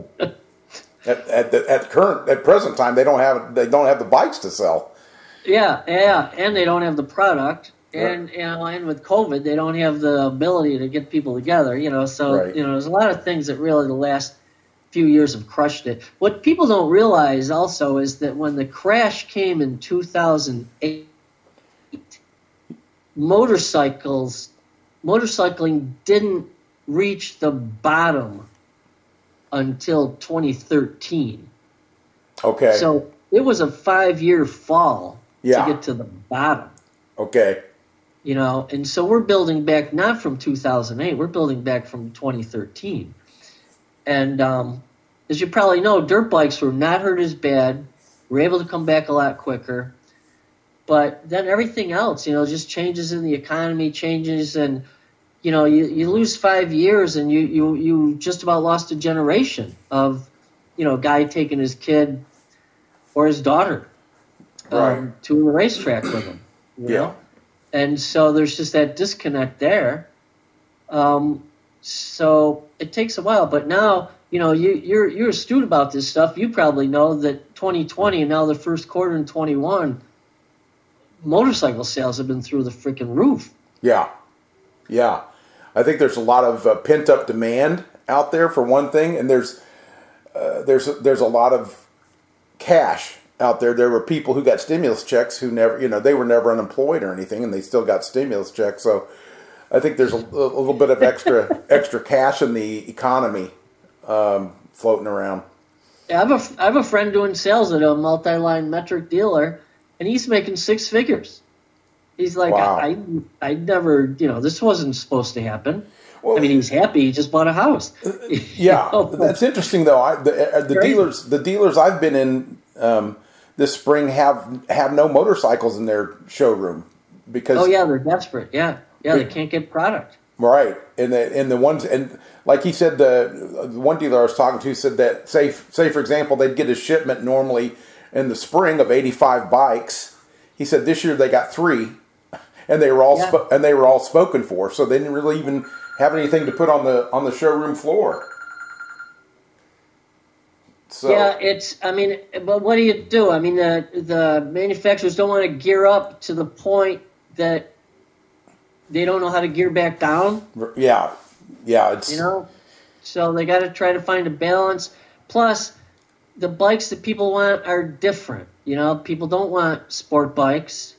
At present time, they don't have the bikes to sell. Yeah, and they don't have the product. And and with COVID, they don't have the ability to get people together. So Right. there's a lot of things that really the last few years have crushed it. What people don't realize also is that when the crash came in 2008, motorcycling didn't reach the bottom until 2013. Okay. So it was a 5-year fall Yeah. to get to the bottom. Okay. And so we're building back not from 2008, we're building back from 2013. And as you probably know, dirt bikes were not hurt as bad. We're able to come back a lot quicker. But then everything else, just changes in the economy, changes, and you lose 5 years, and you just about lost a generation of a guy taking his kid or his daughter Right. to a racetrack with him. You know? And so there's just that disconnect there. So it takes a while, but now you're astute about this stuff. You probably know that 2020 and now the first quarter in 21, motorcycle sales have been through the freaking roof. Yeah. I think there's a lot of pent up demand out there for one thing, and there's a lot of cash out there. There were people who got stimulus checks who never, they were never unemployed or anything, and they still got stimulus checks. So I think there's a little bit of extra cash in the economy floating around. Yeah, I have a friend doing sales at a multi-line metric dealer, and he's making 6 figures. He's like, wow. I never, this wasn't supposed to happen. Well, I mean, he's happy. He just bought a house. Yeah, that's interesting though. The dealers I've been in this spring have no motorcycles in their showroom because they're desperate. They can't get product. Right, and the ones, and like he said, the one dealer I was talking to said that say for example they'd get a shipment normally in the spring of 85 bikes. He said this year they got 3, and they were all spoken for, so they didn't really even have anything to put on the showroom floor. So but what do you do? I mean, the manufacturers don't want to gear up to the point that they don't know how to gear back down. Yeah, it's so they got to try to find a balance. Plus, the bikes that people want are different. People don't want sport bikes.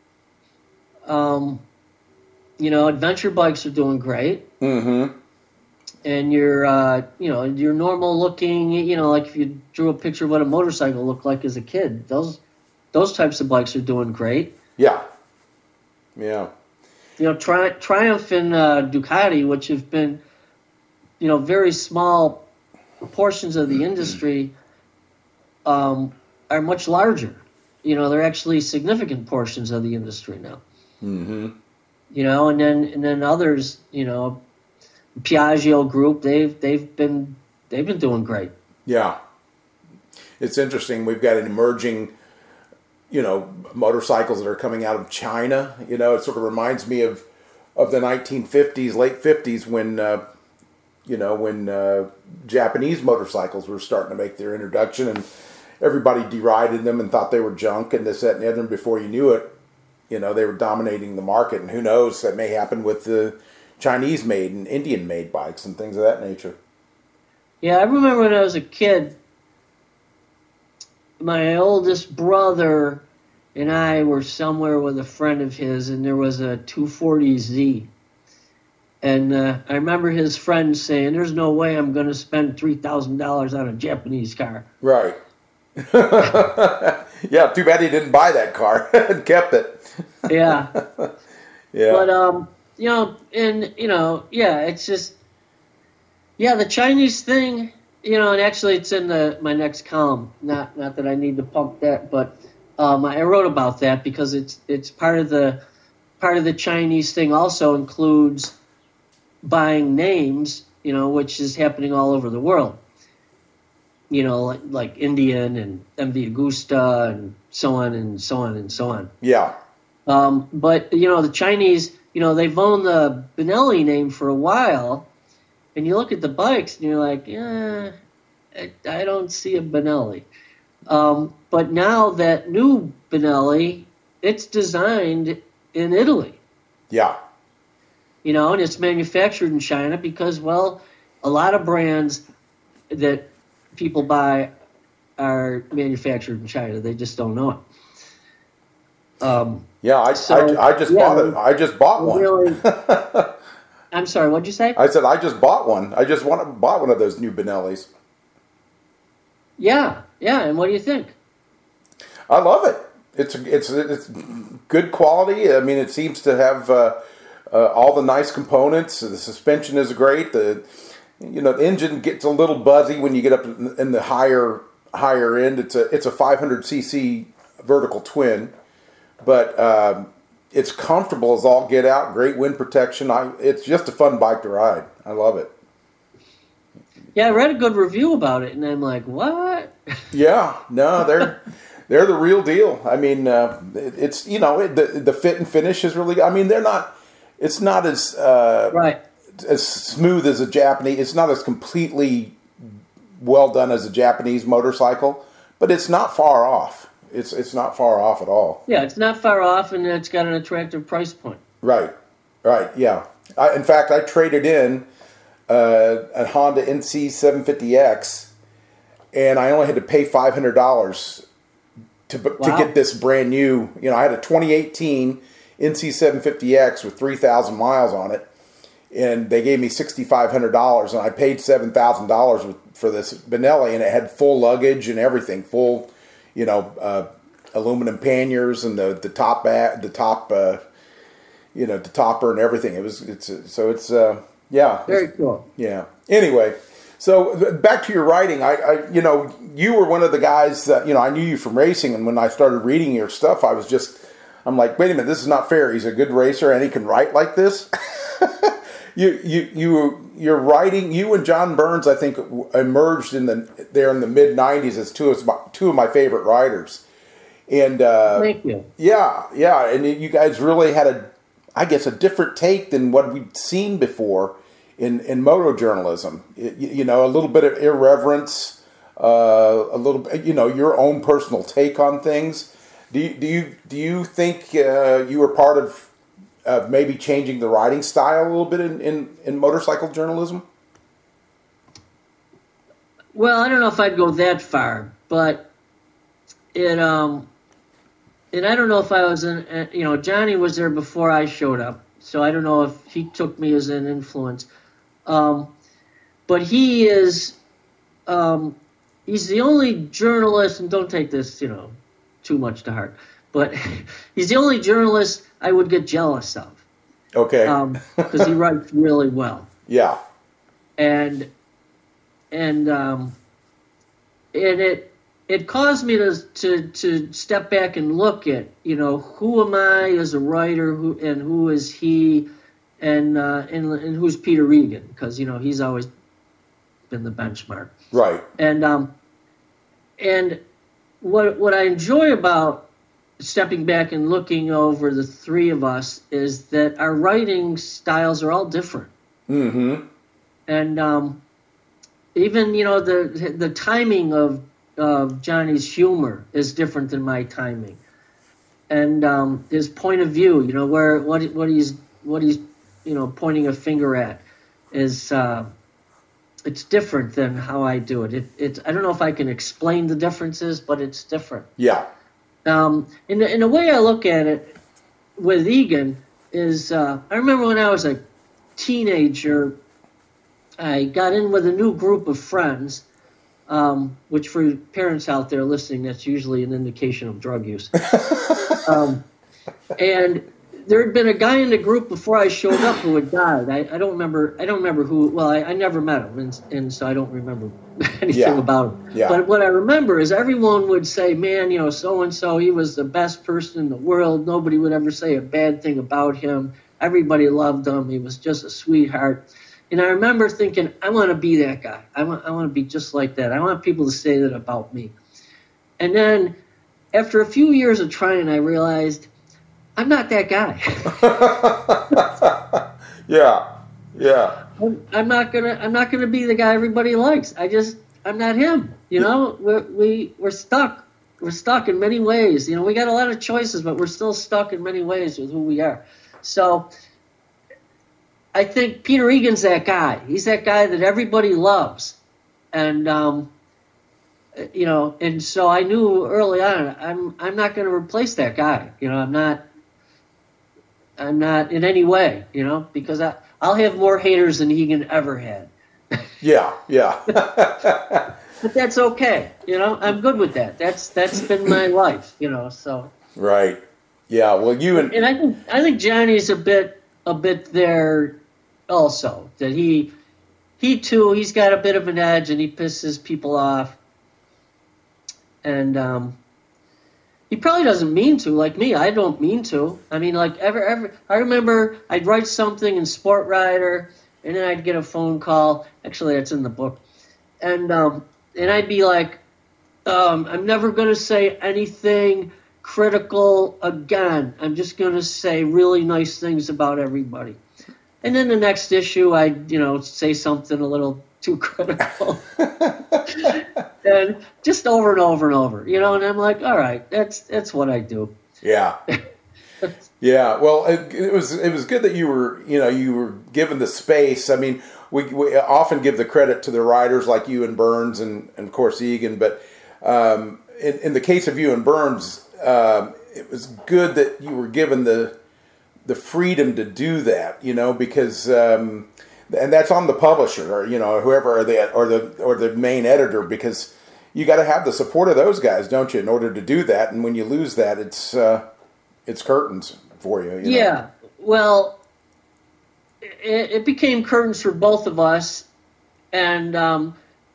Adventure bikes are doing great. Mm-hmm. And your normal looking, like if you drew a picture of what a motorcycle looked like as a kid, those types of bikes are doing great. Yeah. Triumph and Ducati, which have been, very small portions of the industry, are much larger. They're actually significant portions of the industry now. Mm-hmm. And then others, Piaggio Group, they've been doing great. Yeah, it's interesting. We've got an emerging, motorcycles that are coming out of China. It sort of reminds me of the 1950s, late 50s when Japanese motorcycles were starting to make their introduction, and everybody derided them and thought they were junk and this, that, and the other. And before you knew it, they were dominating the market. And who knows, that may happen with the Chinese-made and Indian-made bikes and things of that nature. Yeah, I remember when I was a kid, my oldest brother and I were somewhere with a friend of his, and there was a 240Z. And I remember his friend saying, "There's no way I'm going to spend $3,000 on a Japanese car." Right. Yeah, too bad he didn't buy that car and kept it. Yeah. Yeah. But, it's just, the Chinese thing, and actually it's in my next column. Not that I need to pump that, but I wrote about that because it's part of the Chinese thing also includes buying names, which is happening all over the world. Like Indian and MV Agusta and so on and so on and so on. Yeah. But, the Chinese, they've owned the Benelli name for a while, and you look at the bikes and you're like, I don't see a Benelli. But now that new Benelli, it's designed in Italy. Yeah. And it's manufactured in China because, well, a lot of brands that people buy are manufactured in China. They just don't know it. Yeah, I just bought it. I just bought one. Really, I'm sorry, what'd you say? I said I just bought one. I just bought one of those new Benellis. Yeah, and what do you think? I love it. It's good quality. I mean, it seems to have all the nice components. The suspension is great. The engine gets a little buzzy when you get up in the higher end. It's a 500cc vertical twin, but it's comfortable as all get out. Great wind protection. It's just a fun bike to ride. I love it. Yeah, I read a good review about it, and I'm like, what? Yeah, no, they're the real deal. I mean, it's the fit and finish is really. I mean, they're not. It's not as right. As smooth as a Japanese. It's not as completely well done as a Japanese motorcycle, but it's not far off. It's not far off at all. Yeah, it's not far off, and it's got an attractive price point. Right. Yeah. In fact, I traded in a Honda NC 750X, and I only had to pay $500 to get this brand new. I had a 2018 NC 750X with 3,000 miles on it, and they gave me $6,500, and I paid $7,000 for this Benelli, and it had full luggage and everything, full, aluminum panniers and the topper and everything. It's very cool. Yeah. Anyway, so back to your writing. You were one of the guys that I knew you from racing, and when I started reading your stuff, I'm like, wait a minute, this is not fair. He's a good racer and he can write like this. You're writing. You and John Burns, I think, emerged in the mid '90s as two of my favorite writers. And thank you. Yeah, and you guys really had a different take than what we'd seen before in moto journalism. A little bit of irreverence, a little bit, your own personal take on things. Do you think you were part of maybe changing the writing style a little bit in motorcycle journalism? Well, I don't know if I'd go that far, but and I don't know if I was Johnny was there before I showed up, so I don't know if he took me as an influence. But he is, he's the only journalist, and don't take this, too much to heart, but he's the only journalist I would get jealous of. Okay. Because he writes really well. Yeah. And it caused me to step back and look at, who am I as a writer, who is he, and who's Peter Egan, because he's always been the benchmark. Right. And what I enjoy about stepping back and looking over the three of us is that our writing styles are all different. Mm-hmm. And even the timing of Johnny's humor is different than my timing, and his point of view, what he's pointing a finger at is it's different than how I do it. It's I don't know if I can explain the differences, but it's different. Yeah. In a way I look at it with Egan is I remember when I was a teenager, I got in with a new group of friends, which for parents out there listening, that's usually an indication of drug use. And there had been a guy in the group before I showed up who had died. I don't remember who. Well, I never met him, and so I don't remember anything about him. Yeah. But what I remember is everyone would say, "Man, so and so, he was the best person in the world. Nobody would ever say a bad thing about him. Everybody loved him. He was just a sweetheart." And I remember thinking, I want to be that guy. I want to be just like that. I want people to say that about me. And then after a few years of trying, I realized I'm not that guy. Yeah. I'm not gonna be the guy everybody likes. I'm not him. We're stuck. We're stuck in many ways. We got a lot of choices, but we're still stuck in many ways with who we are. So I think Peter Egan's that guy. He's that guy that everybody loves. And, and so I knew early on, I'm not going to replace that guy. I'm not in any way, because I'll have more haters than Egan ever had. Yeah. But that's okay. I'm good with that. That's been my life, so. Right. Yeah. Well, and I think Johnny's a bit there also, that he too, he's got a bit of an edge and he pisses people off. And he probably doesn't mean to, like me. I don't mean to. I mean, like I remember I'd write something in Sport Writer, and then I'd get a phone call. Actually, that's in the book. And I'd be like, I'm never going to say anything critical again. I'm just going to say really nice things about everybody. And then the next issue, I'd, say something a little too critical. And just over and over and over, and I'm like, all right, that's what I do. Yeah. Yeah. Well, it was good that you were given the space. I mean, we often give the credit to the writers like you and Burns and of course Egan, but in the case of you and Burns, it was good that you were given the freedom to do that, because and that's on the publisher or whoever or the main editor, because you got to have the support of those guys, don't you, in order to do that. And when you lose that, it's curtains for you. Yeah. Well, it became curtains for both of us, and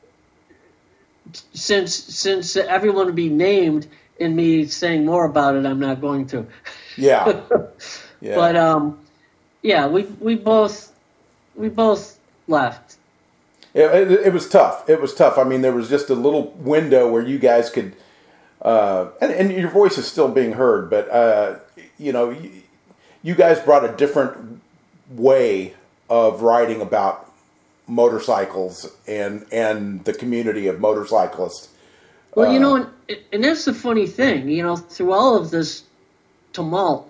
since everyone would be named in me saying more about it, I'm not going to. Yeah. Yeah. But we both left. It was tough. It was tough. I mean, there was just a little window where you guys could, and your voice is still being heard, but you guys brought a different way of writing about motorcycles and the community of motorcyclists. Well, and that's the funny thing, through all of this tumult,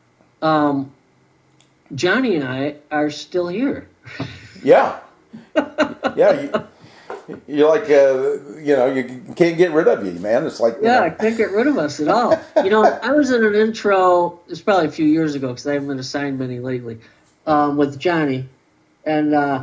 Johnny and I are still here. Yeah. Yeah. You're like, you can't get rid of you, man. It's like... I can't get rid of us at all. I was in an intro, it's probably a few years ago because I haven't been assigned many lately, with Johnny. And there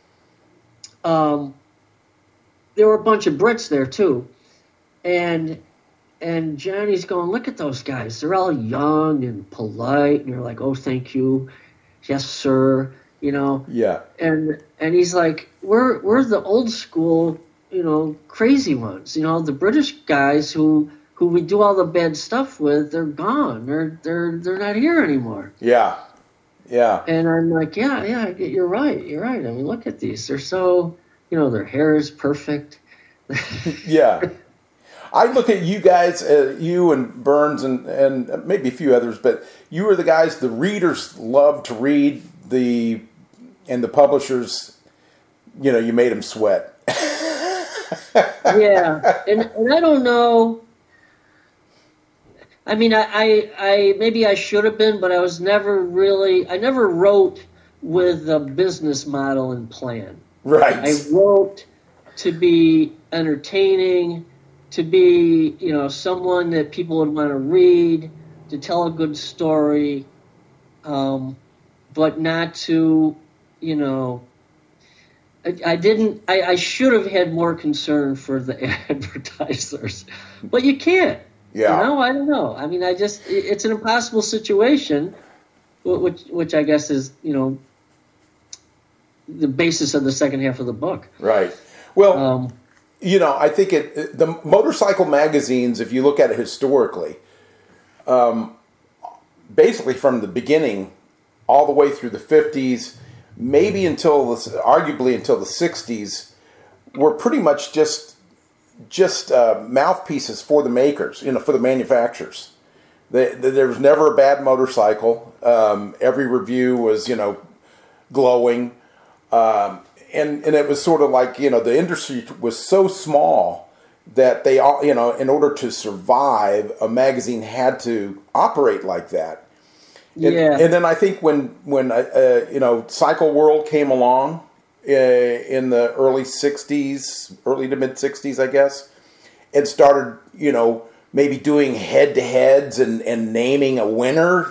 were a bunch of Brits there, too. And Johnny's going, look at those guys. They're all young and polite. And you're like, oh, thank you. Yes, sir. Yeah. And he's like, we're the old school, crazy ones. The British guys who we do all the bad stuff with, they're gone. They're not here anymore. Yeah. Yeah. And I'm like, yeah, you're right. I mean, look at these. They're so, their hair is perfect. Yeah. I look at you guys, you and Burns and maybe a few others, but you were the guys the readers loved to read, and the publishers, you made them sweat. Yeah, and I don't know. I mean, I maybe I should have been, but I never wrote with a business model in plan. Right. I wrote to be entertaining, to be, someone that people would want to read, to tell a good story, but not to, I should have had more concern for the advertisers, but you can't. Yeah. I don't know. I mean, it's an impossible situation, which I guess is, the basis of the second half of the book. Right. Well, I think the motorcycle magazines, if you look at it historically, basically from the beginning all the way through the 50s, maybe arguably until the 60s, were pretty much just mouthpieces for the makers, for the manufacturers. There was never a bad motorcycle. Every review was, glowing. And it was sort of like, the industry was so small that they all, in order to survive, a magazine had to operate like that. Yeah. And then I think when Cycle World came along in the early '60s, early to mid '60s, I guess, and started maybe doing head-to-heads and naming a winner,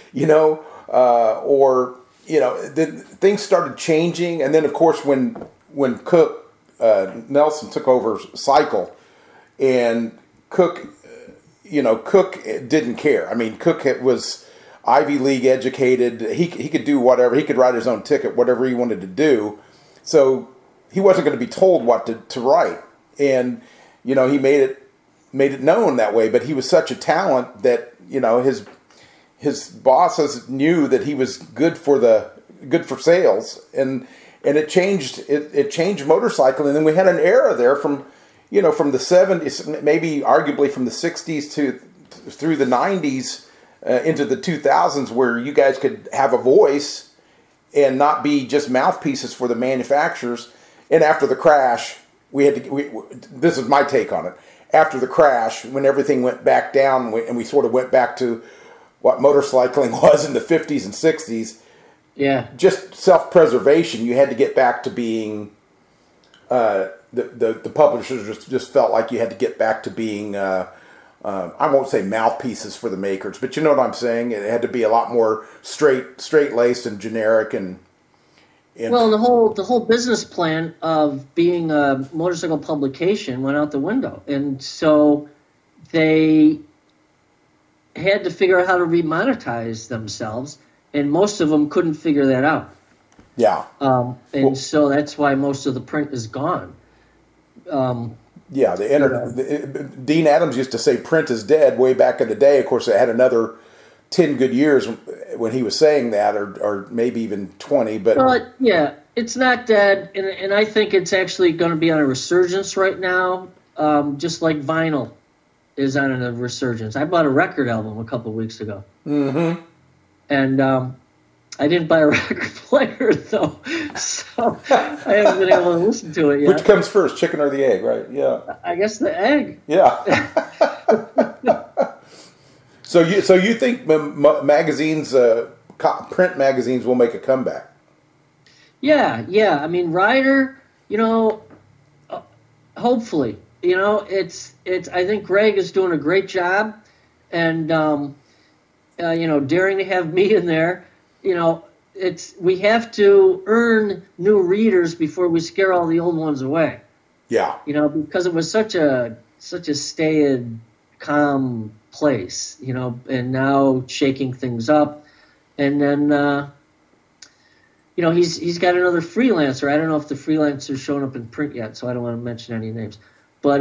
then things started changing. And then, of course, when Cook, Nelson took over Cycle, and Cook didn't care. I mean, Cook was Ivy League educated. He could do whatever. He could write his own ticket, whatever he wanted to do. So he wasn't going to be told what to write. And, he made it known that way. But he was such a talent that, his bosses knew that he was good for sales. And it changed motorcycling. And then we had an era there from the 70s, maybe arguably from the 60s through the 90s into the 2000s, where you guys could have a voice and not be just mouthpieces for the manufacturers. And after the crash, this is my take on it. After the crash, when everything went back down and we sort of went back to what motorcycling was in the 50s and 60s, just self-preservation, you had to get back to being... The publishers just felt like you had to get back to being, I won't say mouthpieces for the makers, but you know what I'm saying? It had to be a lot more straight-laced and generic and well, the whole business plan of being a motorcycle publication went out the window. And so they had to figure out how to remonetize themselves, and most of them couldn't figure that out. Yeah. So that's why most of the print is gone. Dean Adams used to say print is dead way back in the day. Of course, it had another 10 good years when he was saying that, or maybe even 20. But it's not dead, and I think it's actually going to be on a resurgence right now, just like vinyl is on a resurgence. I bought a record album a couple of weeks ago. Mm-hmm. And I didn't buy a record player, though, so I haven't been able to listen to it yet. Which comes first, chicken or the egg, right? Yeah. I guess the egg. Yeah. So you think magazines, print magazines, will make a comeback? Yeah. I mean, Rider, hopefully, it's. I think Greg is doing a great job, and daring to have me in there. We have to earn new readers before we scare all the old ones away. Yeah. Because it was such a staid, calm place, and now shaking things up. And then, he's got another freelancer. I don't know if the freelancer's shown up in print yet, so I don't want to mention any names. But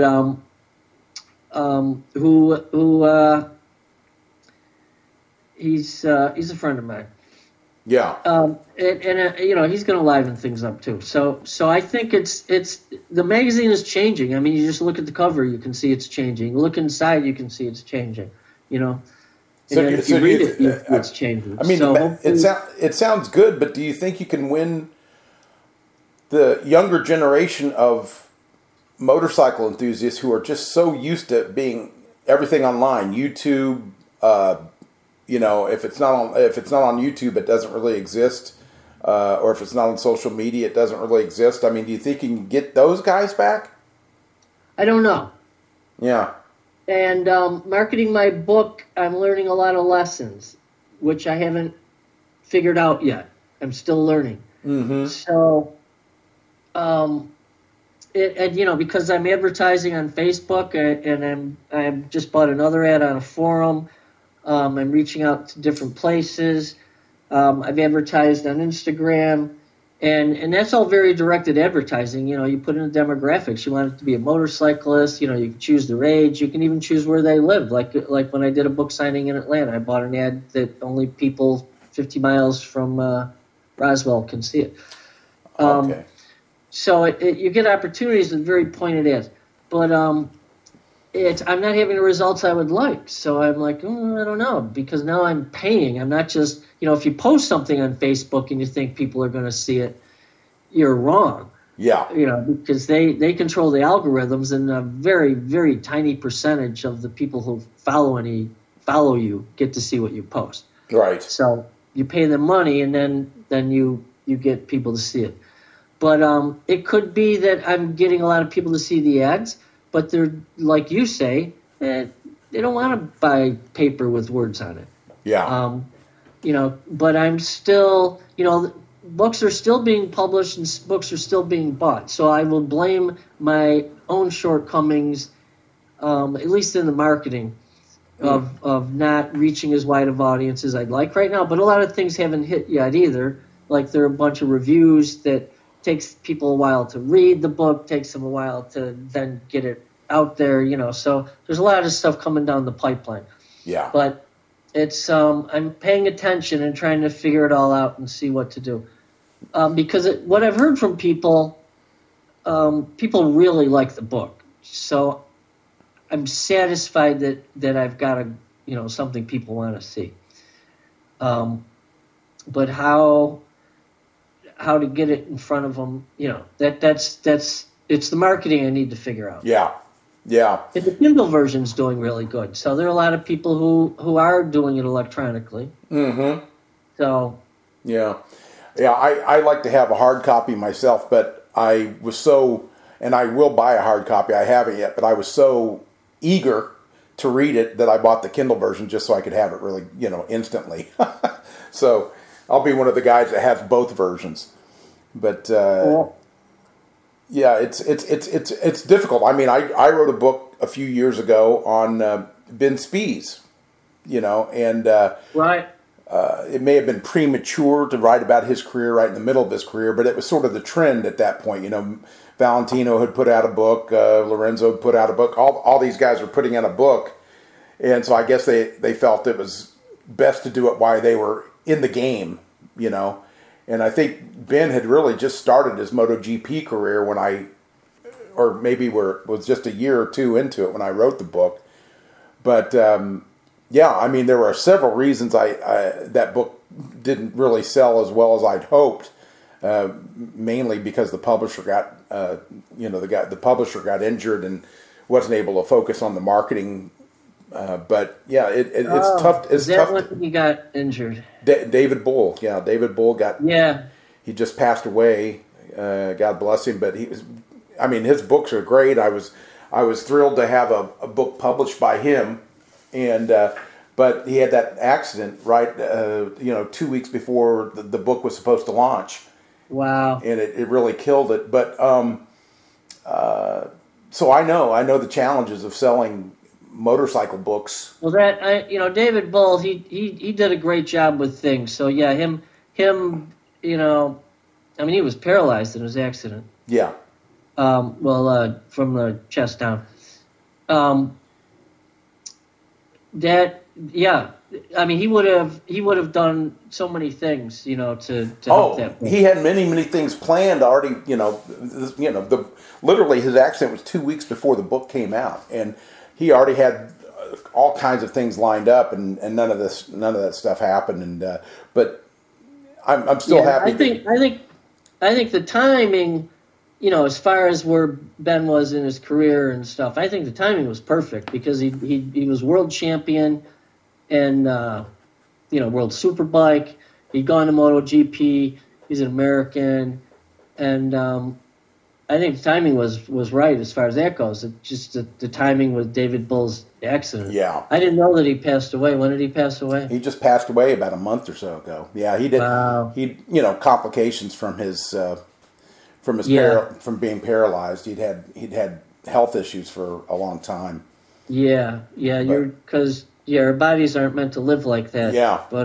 he's a friend of mine. Yeah. He's going to liven things up too. So I think it's the magazine is changing. I mean, you just look at the cover, you can see it's changing. Look inside, you can see it's changing. And if you read it, it's changing. I mean, it sounds good, but do you think you can win the younger generation of motorcycle enthusiasts who are just so used to being everything online, YouTube? If it's not on YouTube, it doesn't really exist, or if it's not on social media, it doesn't really exist. I mean, do you think you can get those guys back? I don't know. Yeah. And marketing my book, I'm learning a lot of lessons, which I haven't figured out yet. I'm still learning. Mm-hmm. So, because I'm advertising on Facebook, and I'm just bought another ad on a forum. I'm reaching out to different places. I've advertised on Instagram, and that's all very directed advertising. You put in the demographics. You want it to be a motorcyclist. You can choose their age. You can even choose where they live. Like when I did a book signing in Atlanta, I bought an ad that only people 50 miles from Roswell can see it. Okay. So you get opportunities with very pointed ads, but I'm not having the results I would like. So I'm like, I don't know, because now I'm paying. I'm not just, if you post something on Facebook and you think people are going to see it, you're wrong. Yeah. Because they control the algorithms, and a very, very tiny percentage of the people who follow you get to see what you post. Right. So you pay them money, and then you get people to see it. But it could be that I'm getting a lot of people to see the ads, but they're, like you say, they don't want to buy paper with words on it. Yeah. But I'm still, books are still being published and books are still being bought. So I will blame my own shortcomings, at least in the marketing, of not reaching as wide of audience as I'd like right now. But a lot of things haven't hit yet either. Like there are a bunch of reviews that takes people a while to read the book, takes them a while to then get it out there, So there's a lot of stuff coming down the pipeline. Yeah. But it's I'm paying attention and trying to figure it all out and see what to do. Because what I've heard from people really like the book. So I'm satisfied that I've got something people want to see. But how to get it in front of them, that's it's the marketing I need to figure out. Yeah. Yeah. And the Kindle version's doing really good. So there are a lot of people who are doing it electronically. Mm-hmm. So. Yeah. Yeah, I like to have a hard copy myself, but I was so, and I will buy a hard copy, I haven't yet, but I was so eager to read it that I bought the Kindle version just so I could have it really, instantly. So I'll be one of the guys that has both versions. But yeah, it's difficult. I mean, I wrote a book a few years ago on Ben Spies, and right. It may have been premature to write about his career right in the middle of his career, but it was sort of the trend at that point. Valentino had put out a book, Lorenzo had put out a book. All these guys were putting out a book, and so I guess they felt it was best to do it while they were in the game, And I think Ben had really just started his MotoGP career or maybe was just a year or two into it when I wrote the book. But yeah, I mean, there were several reasons that book didn't really sell as well as I'd hoped. Mainly because the publisher the publisher got injured and wasn't able to focus on the marketing. But yeah, it's tough. It's tough. When he got injured? David Bull. Yeah, David Bull got. Yeah. He just passed away. God bless him. But his books are great. I was thrilled to have a book published by him, and but he had that accident right. 2 weeks before the book was supposed to launch. Wow. And it really killed it. But so I know the challenges of selling motorcycle books. Well, David Bull, he did a great job with things. So yeah, him, he was paralyzed in his accident. Yeah. From the chest down. He would have done so many things, to help that book. He had many things planned already. Literally his accident was 2 weeks before the book came out, and he already had all kinds of things lined up, and none of that stuff happened. And but I'm still happy. I think the timing, as far as where Ben was in his career and stuff, I think the timing was perfect because he was world champion and world superbike. He'd gone to MotoGP. He's an American, and I think the timing was right as far as that goes. It just the timing with David Bull's accident. Yeah. I didn't know that he passed away. When did he pass away? He just passed away about a month or so ago. Yeah, he did. Wow. He complications from from being paralyzed. He'd had health issues for a long time. Yeah, because our bodies aren't meant to live like that. Yeah, but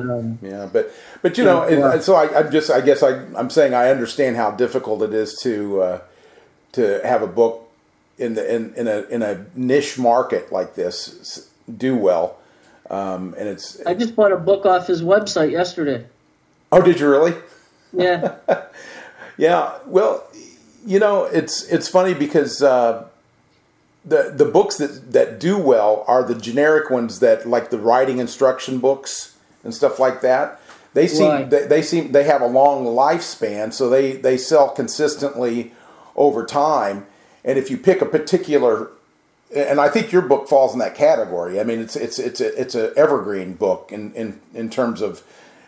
so I guess I'm saying I understand how difficult it is to have a book in a niche market like this do well, and it's. I just bought a book off his website yesterday. Oh, did you really? Yeah. Yeah. Well, it's funny because the books that do well are the generic ones that like the writing instruction books and stuff like that. They seem they have a long lifespan, so they sell consistently over time. And if you pick a particular and I think your book falls in that category. I mean, it's a evergreen book in terms of,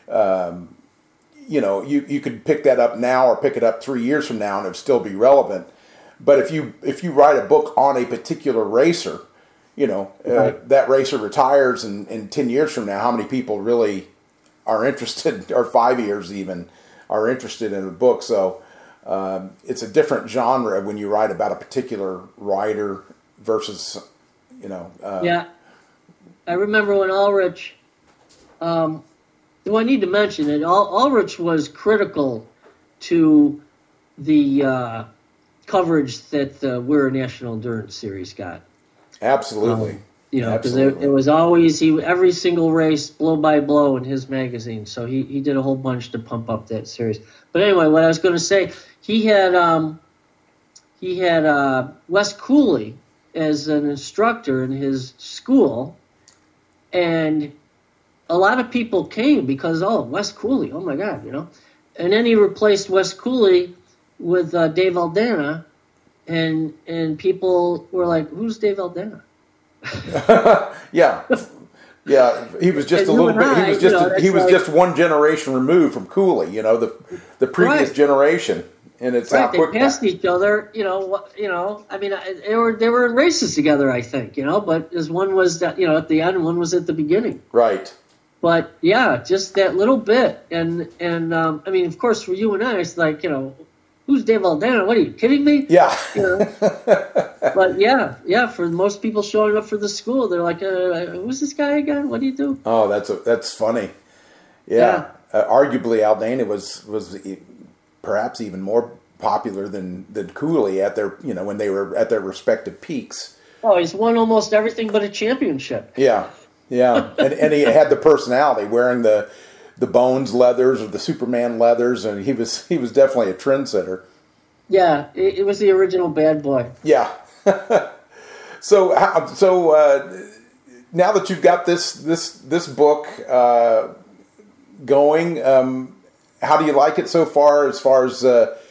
you could pick that up now or pick it up 3 years from now and it would still be relevant. But if you write a book on a particular racer, that racer retires in 10 years from now, how many people really are interested, or 5 years even, are interested in a book? So it's a different genre when you write about a particular writer versus, yeah. I remember when Ulrich, I need to mention it, Ulrich was critical to the coverage that the We're a National Endurance Series got. Absolutely. Because it was always every single race blow by blow in his magazine. So he did a whole bunch to pump up that series. But anyway, what I was going to say, he had Wes Cooley as an instructor in his school, and a lot of people came because Wes Cooley, oh my God, and then he replaced Wes Cooley with Dave Aldana, and people were like, "Who's Dave Aldana?" Yeah, he was just a little bit. He was just one generation removed from Cooley. The previous generation, and it's how quick they passed each other. I mean, they were in races together, I think. But as one was at the end, one was at the beginning. Right. But yeah, just that little bit, and I mean, of course, for you and I, it's like who's Dave Aldana? What, are you kidding me? Yeah. But yeah, for most people showing up for the school, they're like, who's this guy again? What do you do? Oh, that's funny. Yeah. Arguably, Aldana was perhaps even more popular than Cooley at their, when they were at their respective peaks. Oh, he's won almost everything but a championship. Yeah. Yeah. and he had the personality, wearing the Bones leathers or the Superman leathers, and he was definitely a trendsetter. Yeah, it was the original bad boy. Yeah. So now that you've got this book going, how do you like it so far? As far as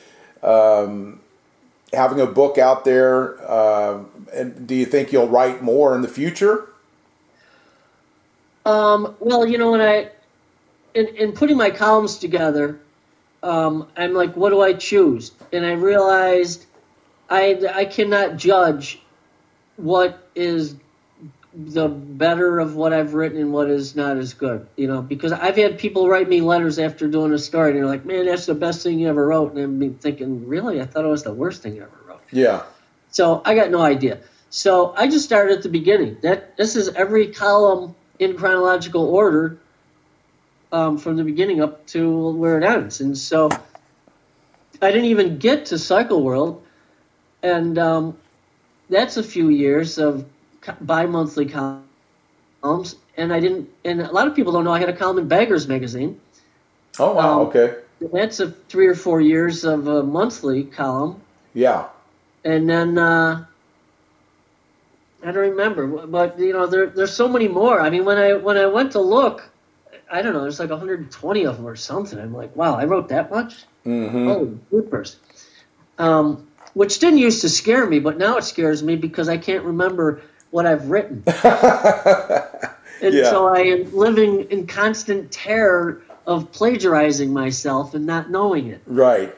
having a book out there, and do you think you'll write more in the future? Well, when in putting my columns together, I'm like, what do I choose? And I realized I cannot judge what is the better of what I've written and what is not as good, because I've had people write me letters after doing a story, and they're like, man, that's the best thing you ever wrote. And I'm thinking, really? I thought it was the worst thing you ever wrote. Yeah. So I got no idea. So I just started at the beginning. This is every column in chronological order, from the beginning up to where it ends. And so I didn't even get to Cycle World, and that's a few years of bi-monthly columns. And and a lot of people don't know I had a column in Baggers magazine. Oh, wow, okay. That's 3 or 4 years of a monthly column. Yeah. And then I don't remember, but there's so many more. I mean, when I went to look, I don't know, there's like 120 of them or something. I'm like, wow, I wrote that much? Mm-hmm. Holy bloopers. Which didn't used to scare me, but now it scares me because I can't remember what I've written. And so I am living in constant terror of plagiarizing myself and not knowing it. Right.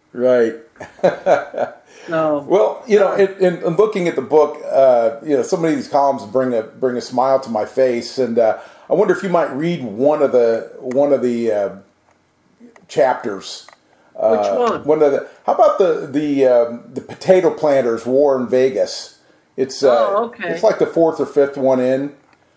So, well, in looking at the book, some of these columns bring a smile to my face, and I wonder if you might read one of the chapters. Which one? How about the Potato Planters War in Vegas? It's okay. It's like the 4th or 5th one in.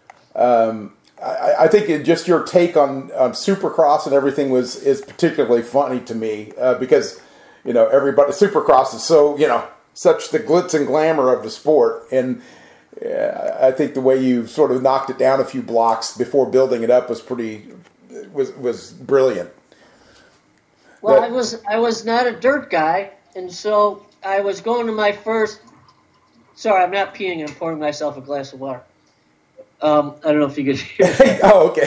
I think just your take on Supercross and everything is particularly funny to me, because everybody, Supercross is so such the glitz and glamour of the sport, and I think the way you sort of knocked it down a few blocks before building it up was brilliant. Well, I was not a dirt guy, and so I was going to my first. Sorry, I'm not peeing. I'm pouring myself a glass of water. I don't know if you could hear that. Oh, okay.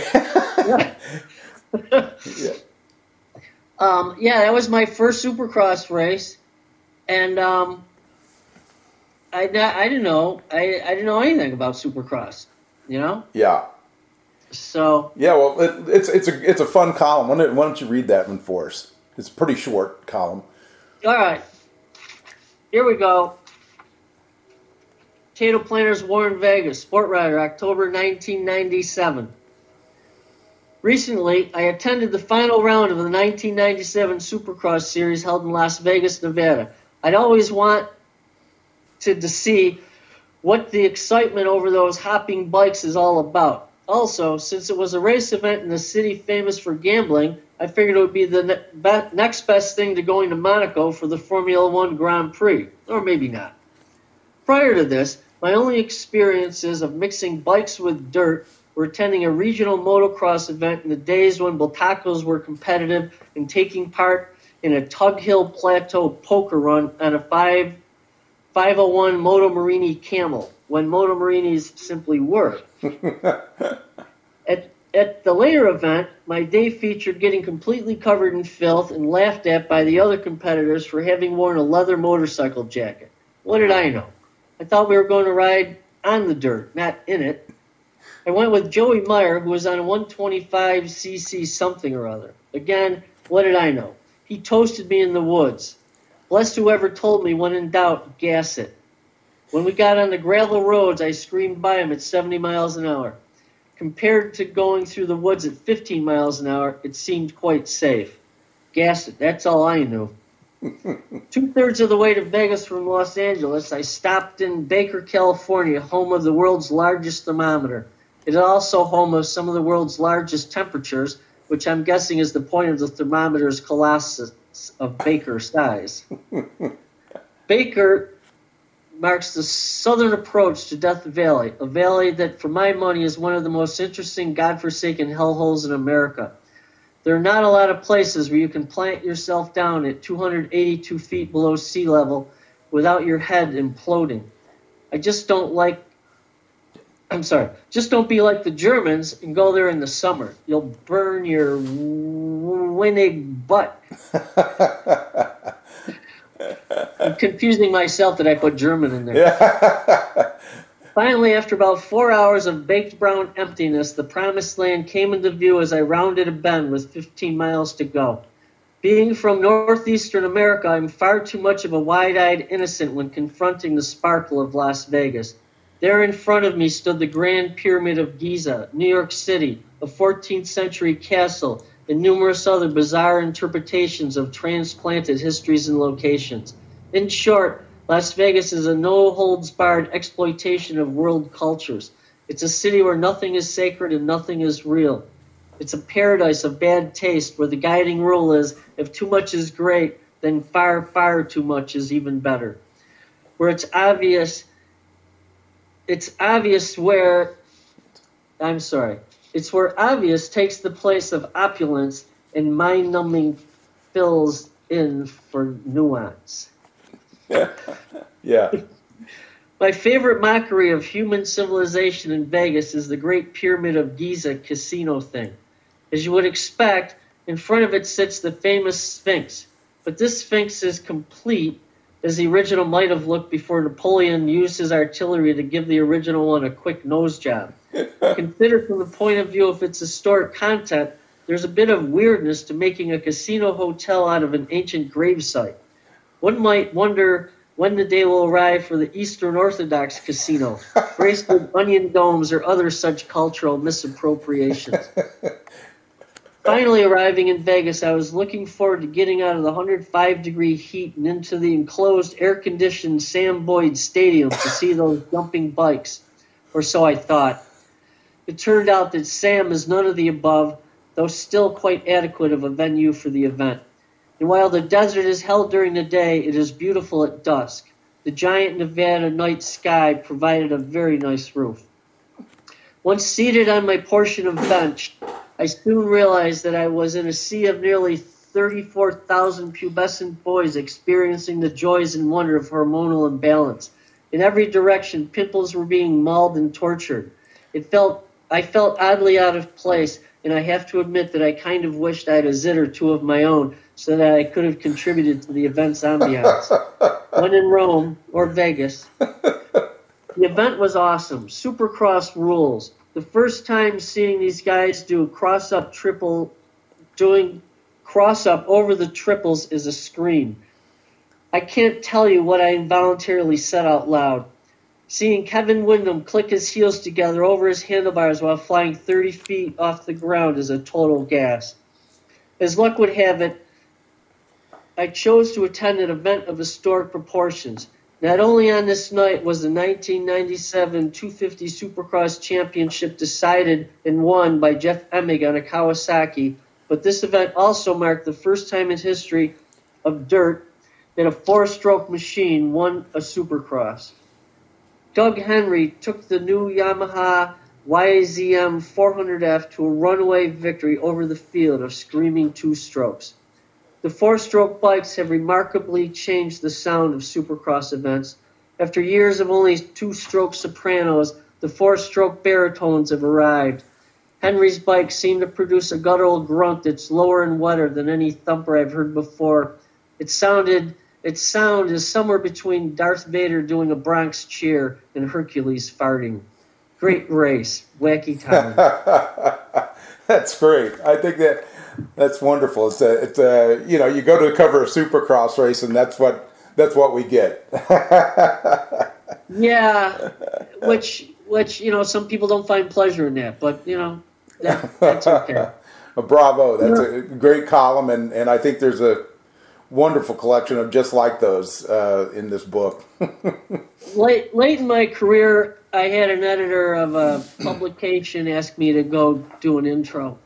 Yeah, that was my first Supercross race, and I I didn't know. I didn't know anything about Supercross. You know. Yeah. So. Yeah. Well, it's a fun column. Why don't you read that one for us? It's a pretty short column. All right. Here we go. Potato Planters Warren Vegas, Sport Rider, October 1997. Recently, I attended the final round of the 1997 Supercross Series held in Las Vegas, Nevada. I'd always wanted to see what the excitement over those hopping bikes is all about. Also, since it was a race event in a city famous for gambling, I figured it would be the next best thing to going to Monaco for the Formula One Grand Prix. Or maybe not. Prior to this, my only experiences of mixing bikes with dirt were attending a regional motocross event in the days when Bultacos were competitive and taking part in a Tug Hill Plateau poker run on a 501 Moto Morini Camel, when Moto Morinis simply were. At the later event, my day featured getting completely covered in filth and laughed at by the other competitors for having worn a leather motorcycle jacket. What did I know? I thought we were going to ride on the dirt, not in it. I went with Joey Meyer, who was on a 125cc something or other. Again, what did I know? He toasted me in the woods. Bless whoever told me, when in doubt, gas it. When we got on the gravel roads, I screamed by him at 70 miles an hour. Compared to going through the woods at 15 miles an hour, it seemed quite safe. Gas it, that's all I knew. 2/3 of the way to Vegas from Los Angeles, I stopped in Baker, California, home of the world's largest thermometer. It is also home of some of the world's largest temperatures, which I'm guessing is the point of the thermometer's colossus of Baker size. Baker marks the southern approach to Death Valley, a valley that, for my money, is one of the most interesting godforsaken hellholes in America. There are not a lot of places where you can plant yourself down at 282 feet below sea level without your head imploding. Just don't be like the Germans and go there in the summer. You'll burn your winning butt. I'm confusing myself that I put German in there. Finally, after about 4 hours of baked brown emptiness, the promised land came into view as I rounded a bend with 15 miles to go. Being from northeastern America, I'm far too much of a wide-eyed innocent when confronting the sparkle of Las Vegas. There in front of me stood the Grand Pyramid of Giza, New York City, a 14th century castle, and numerous other bizarre interpretations of transplanted histories and locations. In short, Las Vegas is a no-holds-barred exploitation of world cultures. It's a city where nothing is sacred and nothing is real. It's a paradise of bad taste where the guiding rule is, if too much is great, then far, far too much is even better. Where it's obvious where obvious takes the place of opulence and mind-numbing fills in for nuance. Yeah. My favorite mockery of human civilization in Vegas is the Great Pyramid of Giza casino thing. As you would expect, in front of it sits the famous Sphinx. But this Sphinx is complete, as the original might have looked before Napoleon used his artillery to give the original one a quick nose job. Considered from the point of view of its historic content, there's a bit of weirdness to making a casino hotel out of an ancient gravesite. One might wonder when the day will arrive for the Eastern Orthodox casino, graced with onion domes or other such cultural misappropriations. Finally arriving in Vegas, I was looking forward to getting out of the 105-degree heat and into the enclosed, air-conditioned Sam Boyd Stadium to see those jumping bikes. Or so I thought. It turned out that Sam is none of the above, though still quite adequate of a venue for the event. And while the desert is held during the day, it is beautiful at dusk. The giant Nevada night sky provided a very nice roof. Once seated on my portion of bench, I soon realized that I was in a sea of nearly 34,000 pubescent boys experiencing the joys and wonder of hormonal imbalance. In every direction, pimples were being mauled and tortured. I felt oddly out of place, and I have to admit that I kind of wished I had a zit or two of my own so that I could have contributed to the event's ambiance. When in Rome or Vegas. The event was awesome. Supercross rules. The first time seeing these guys do cross-up over the triples is a scream. I can't tell you what I involuntarily said out loud. Seeing Kevin Windham click his heels together over his handlebars while flying 30 feet off the ground is a total gas. As luck would have it, I chose to attend an event of historic proportions. Not only on this night was the 1997 250 Supercross Championship decided and won by Jeff Emig on a Kawasaki, but this event also marked the first time in history of dirt that a four-stroke machine won a Supercross. Doug Henry took the new Yamaha YZM 400F to a runaway victory over the field of screaming two-strokes. The four-stroke bikes have remarkably changed the sound of Supercross events. After years of only two-stroke sopranos, the four-stroke baritones have arrived. Henry's bike seemed to produce a guttural grunt that's lower and wetter than any thumper I've heard before. Its sound is somewhere between Darth Vader doing a Bronx cheer and Hercules farting. Great race, wacky time. That's great. I think that's wonderful. It's you go to cover a Supercross race, and that's what we get. Yeah, which some people don't find pleasure in that, but that's okay. Bravo. That's a great column, and I think there's a wonderful collection of just like those in this book. Late in my career, I had an editor of a publication ask me to go do an intro.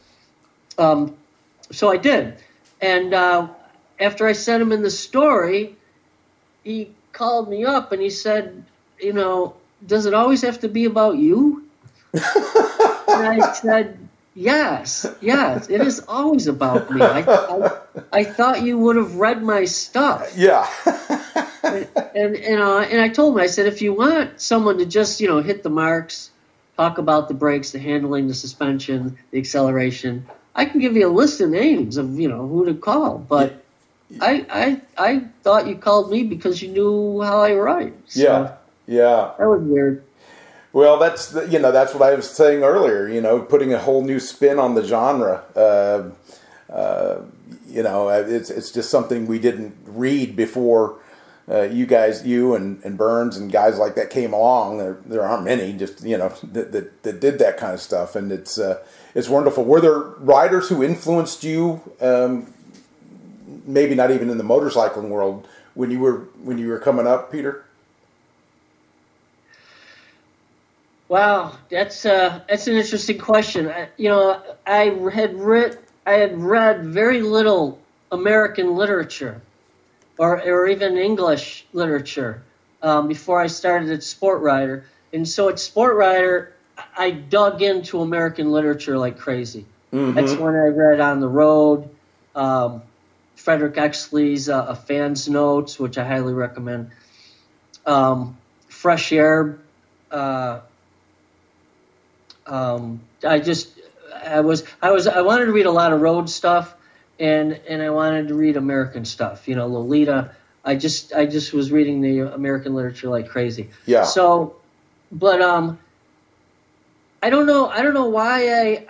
So I did. And after I sent him in the story, he called me up and he said, does it always have to be about you? And I said, yes, it is always about me. I thought you would have read my stuff. Yeah. and I told him, I said, if you want someone to just, hit the marks, talk about the brakes, the handling, the suspension, the acceleration, I can give you a list of names of, who to call. But I thought you called me because you knew how I write. So yeah. That was weird. Well, that's what I was saying earlier. Putting a whole new spin on the genre. It's just something we didn't read before you and Burns and guys like that came along. There aren't many, just that did that kind of stuff, and it's wonderful. Were there riders who influenced you? Maybe not even in the motorcycling world when you were coming up, Peter. Wow, that's an interesting question. I had read very little American literature, or even English literature, before I started at Sport Rider, and so at Sport Rider, I dug into American literature like crazy. Mm-hmm. That's when I read On the Road, Frederick Exley's A Fan's Notes, which I highly recommend. Fresh Air. I wanted to read a lot of road stuff, and I wanted to read American stuff. Lolita. I just was reading the American literature like crazy. Yeah. So, but I don't know why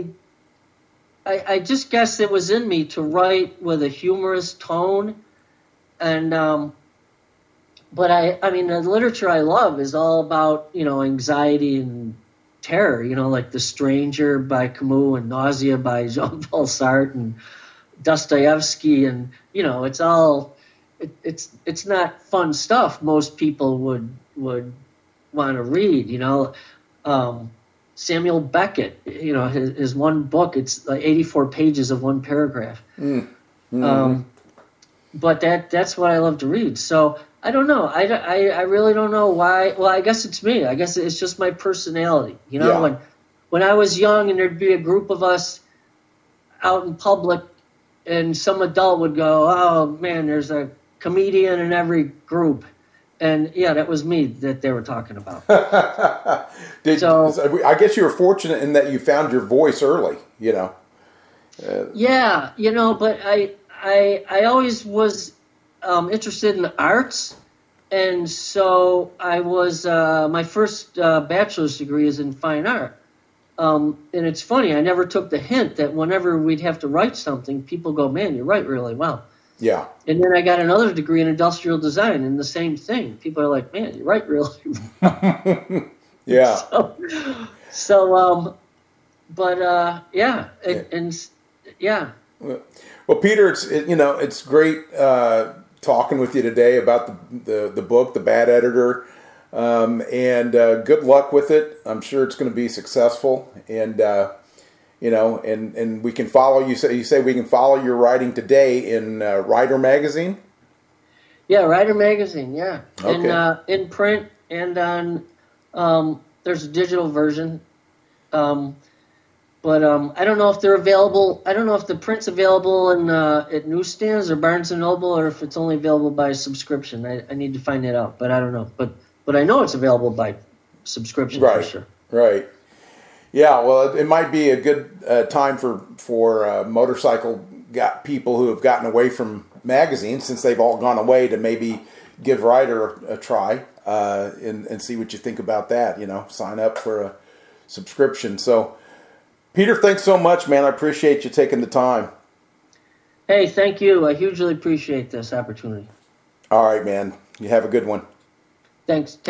I just guess it was in me to write with a humorous tone, and but I mean the literature I love is all about anxiety and terror, like The Stranger by Camus and Nausea by Jean-Paul Sartre and Dostoevsky, and it's all it's not fun stuff most people would want to read. Samuel Beckett, his one book, it's like 84 pages of one paragraph. Mm-hmm. But that's what I love to read. So I don't know. I really don't know why. Well, I guess it's me. I guess it's just my personality. When I was young and there'd be a group of us out in public and some adult would go, oh man, there's a comedian in every group. And yeah, that was me that they were talking about. So I guess you were fortunate in that you found your voice early, you know. Yeah, but I always was interested in the arts, and so I was my first bachelor's degree is in fine art. And it's funny, I never took the hint that whenever we'd have to write something, people go, "Man, you write really well." Yeah. And then I got another degree in industrial design, and the same thing. People are like, "Man, you write really well." Yeah. Yeah, and yeah. Well, Peter, it's great talking with you today about the book, The Bad Editor, and good luck with it. I'm sure it's going to be successful, and and we can follow you. Say we can follow your writing today in Writer Magazine. Yeah, Writer Magazine. Yeah, okay. In print and on. There's a digital version. But I don't know if they're available. I don't know if the print's available at newsstands or Barnes and Noble, or if it's only available by subscription. I need to find that out, but I don't know. But I know it's available by subscription for sure. Right. Yeah. Well, it might be a good time for motorcycle people who have gotten away from magazines, since they've all gone away, to maybe give Writer a try and see what you think about that. Sign up for a subscription. So, Peter, thanks so much, man. I appreciate you taking the time. Hey, thank you. I hugely appreciate this opportunity. All right, man. You have a good one. Thanks.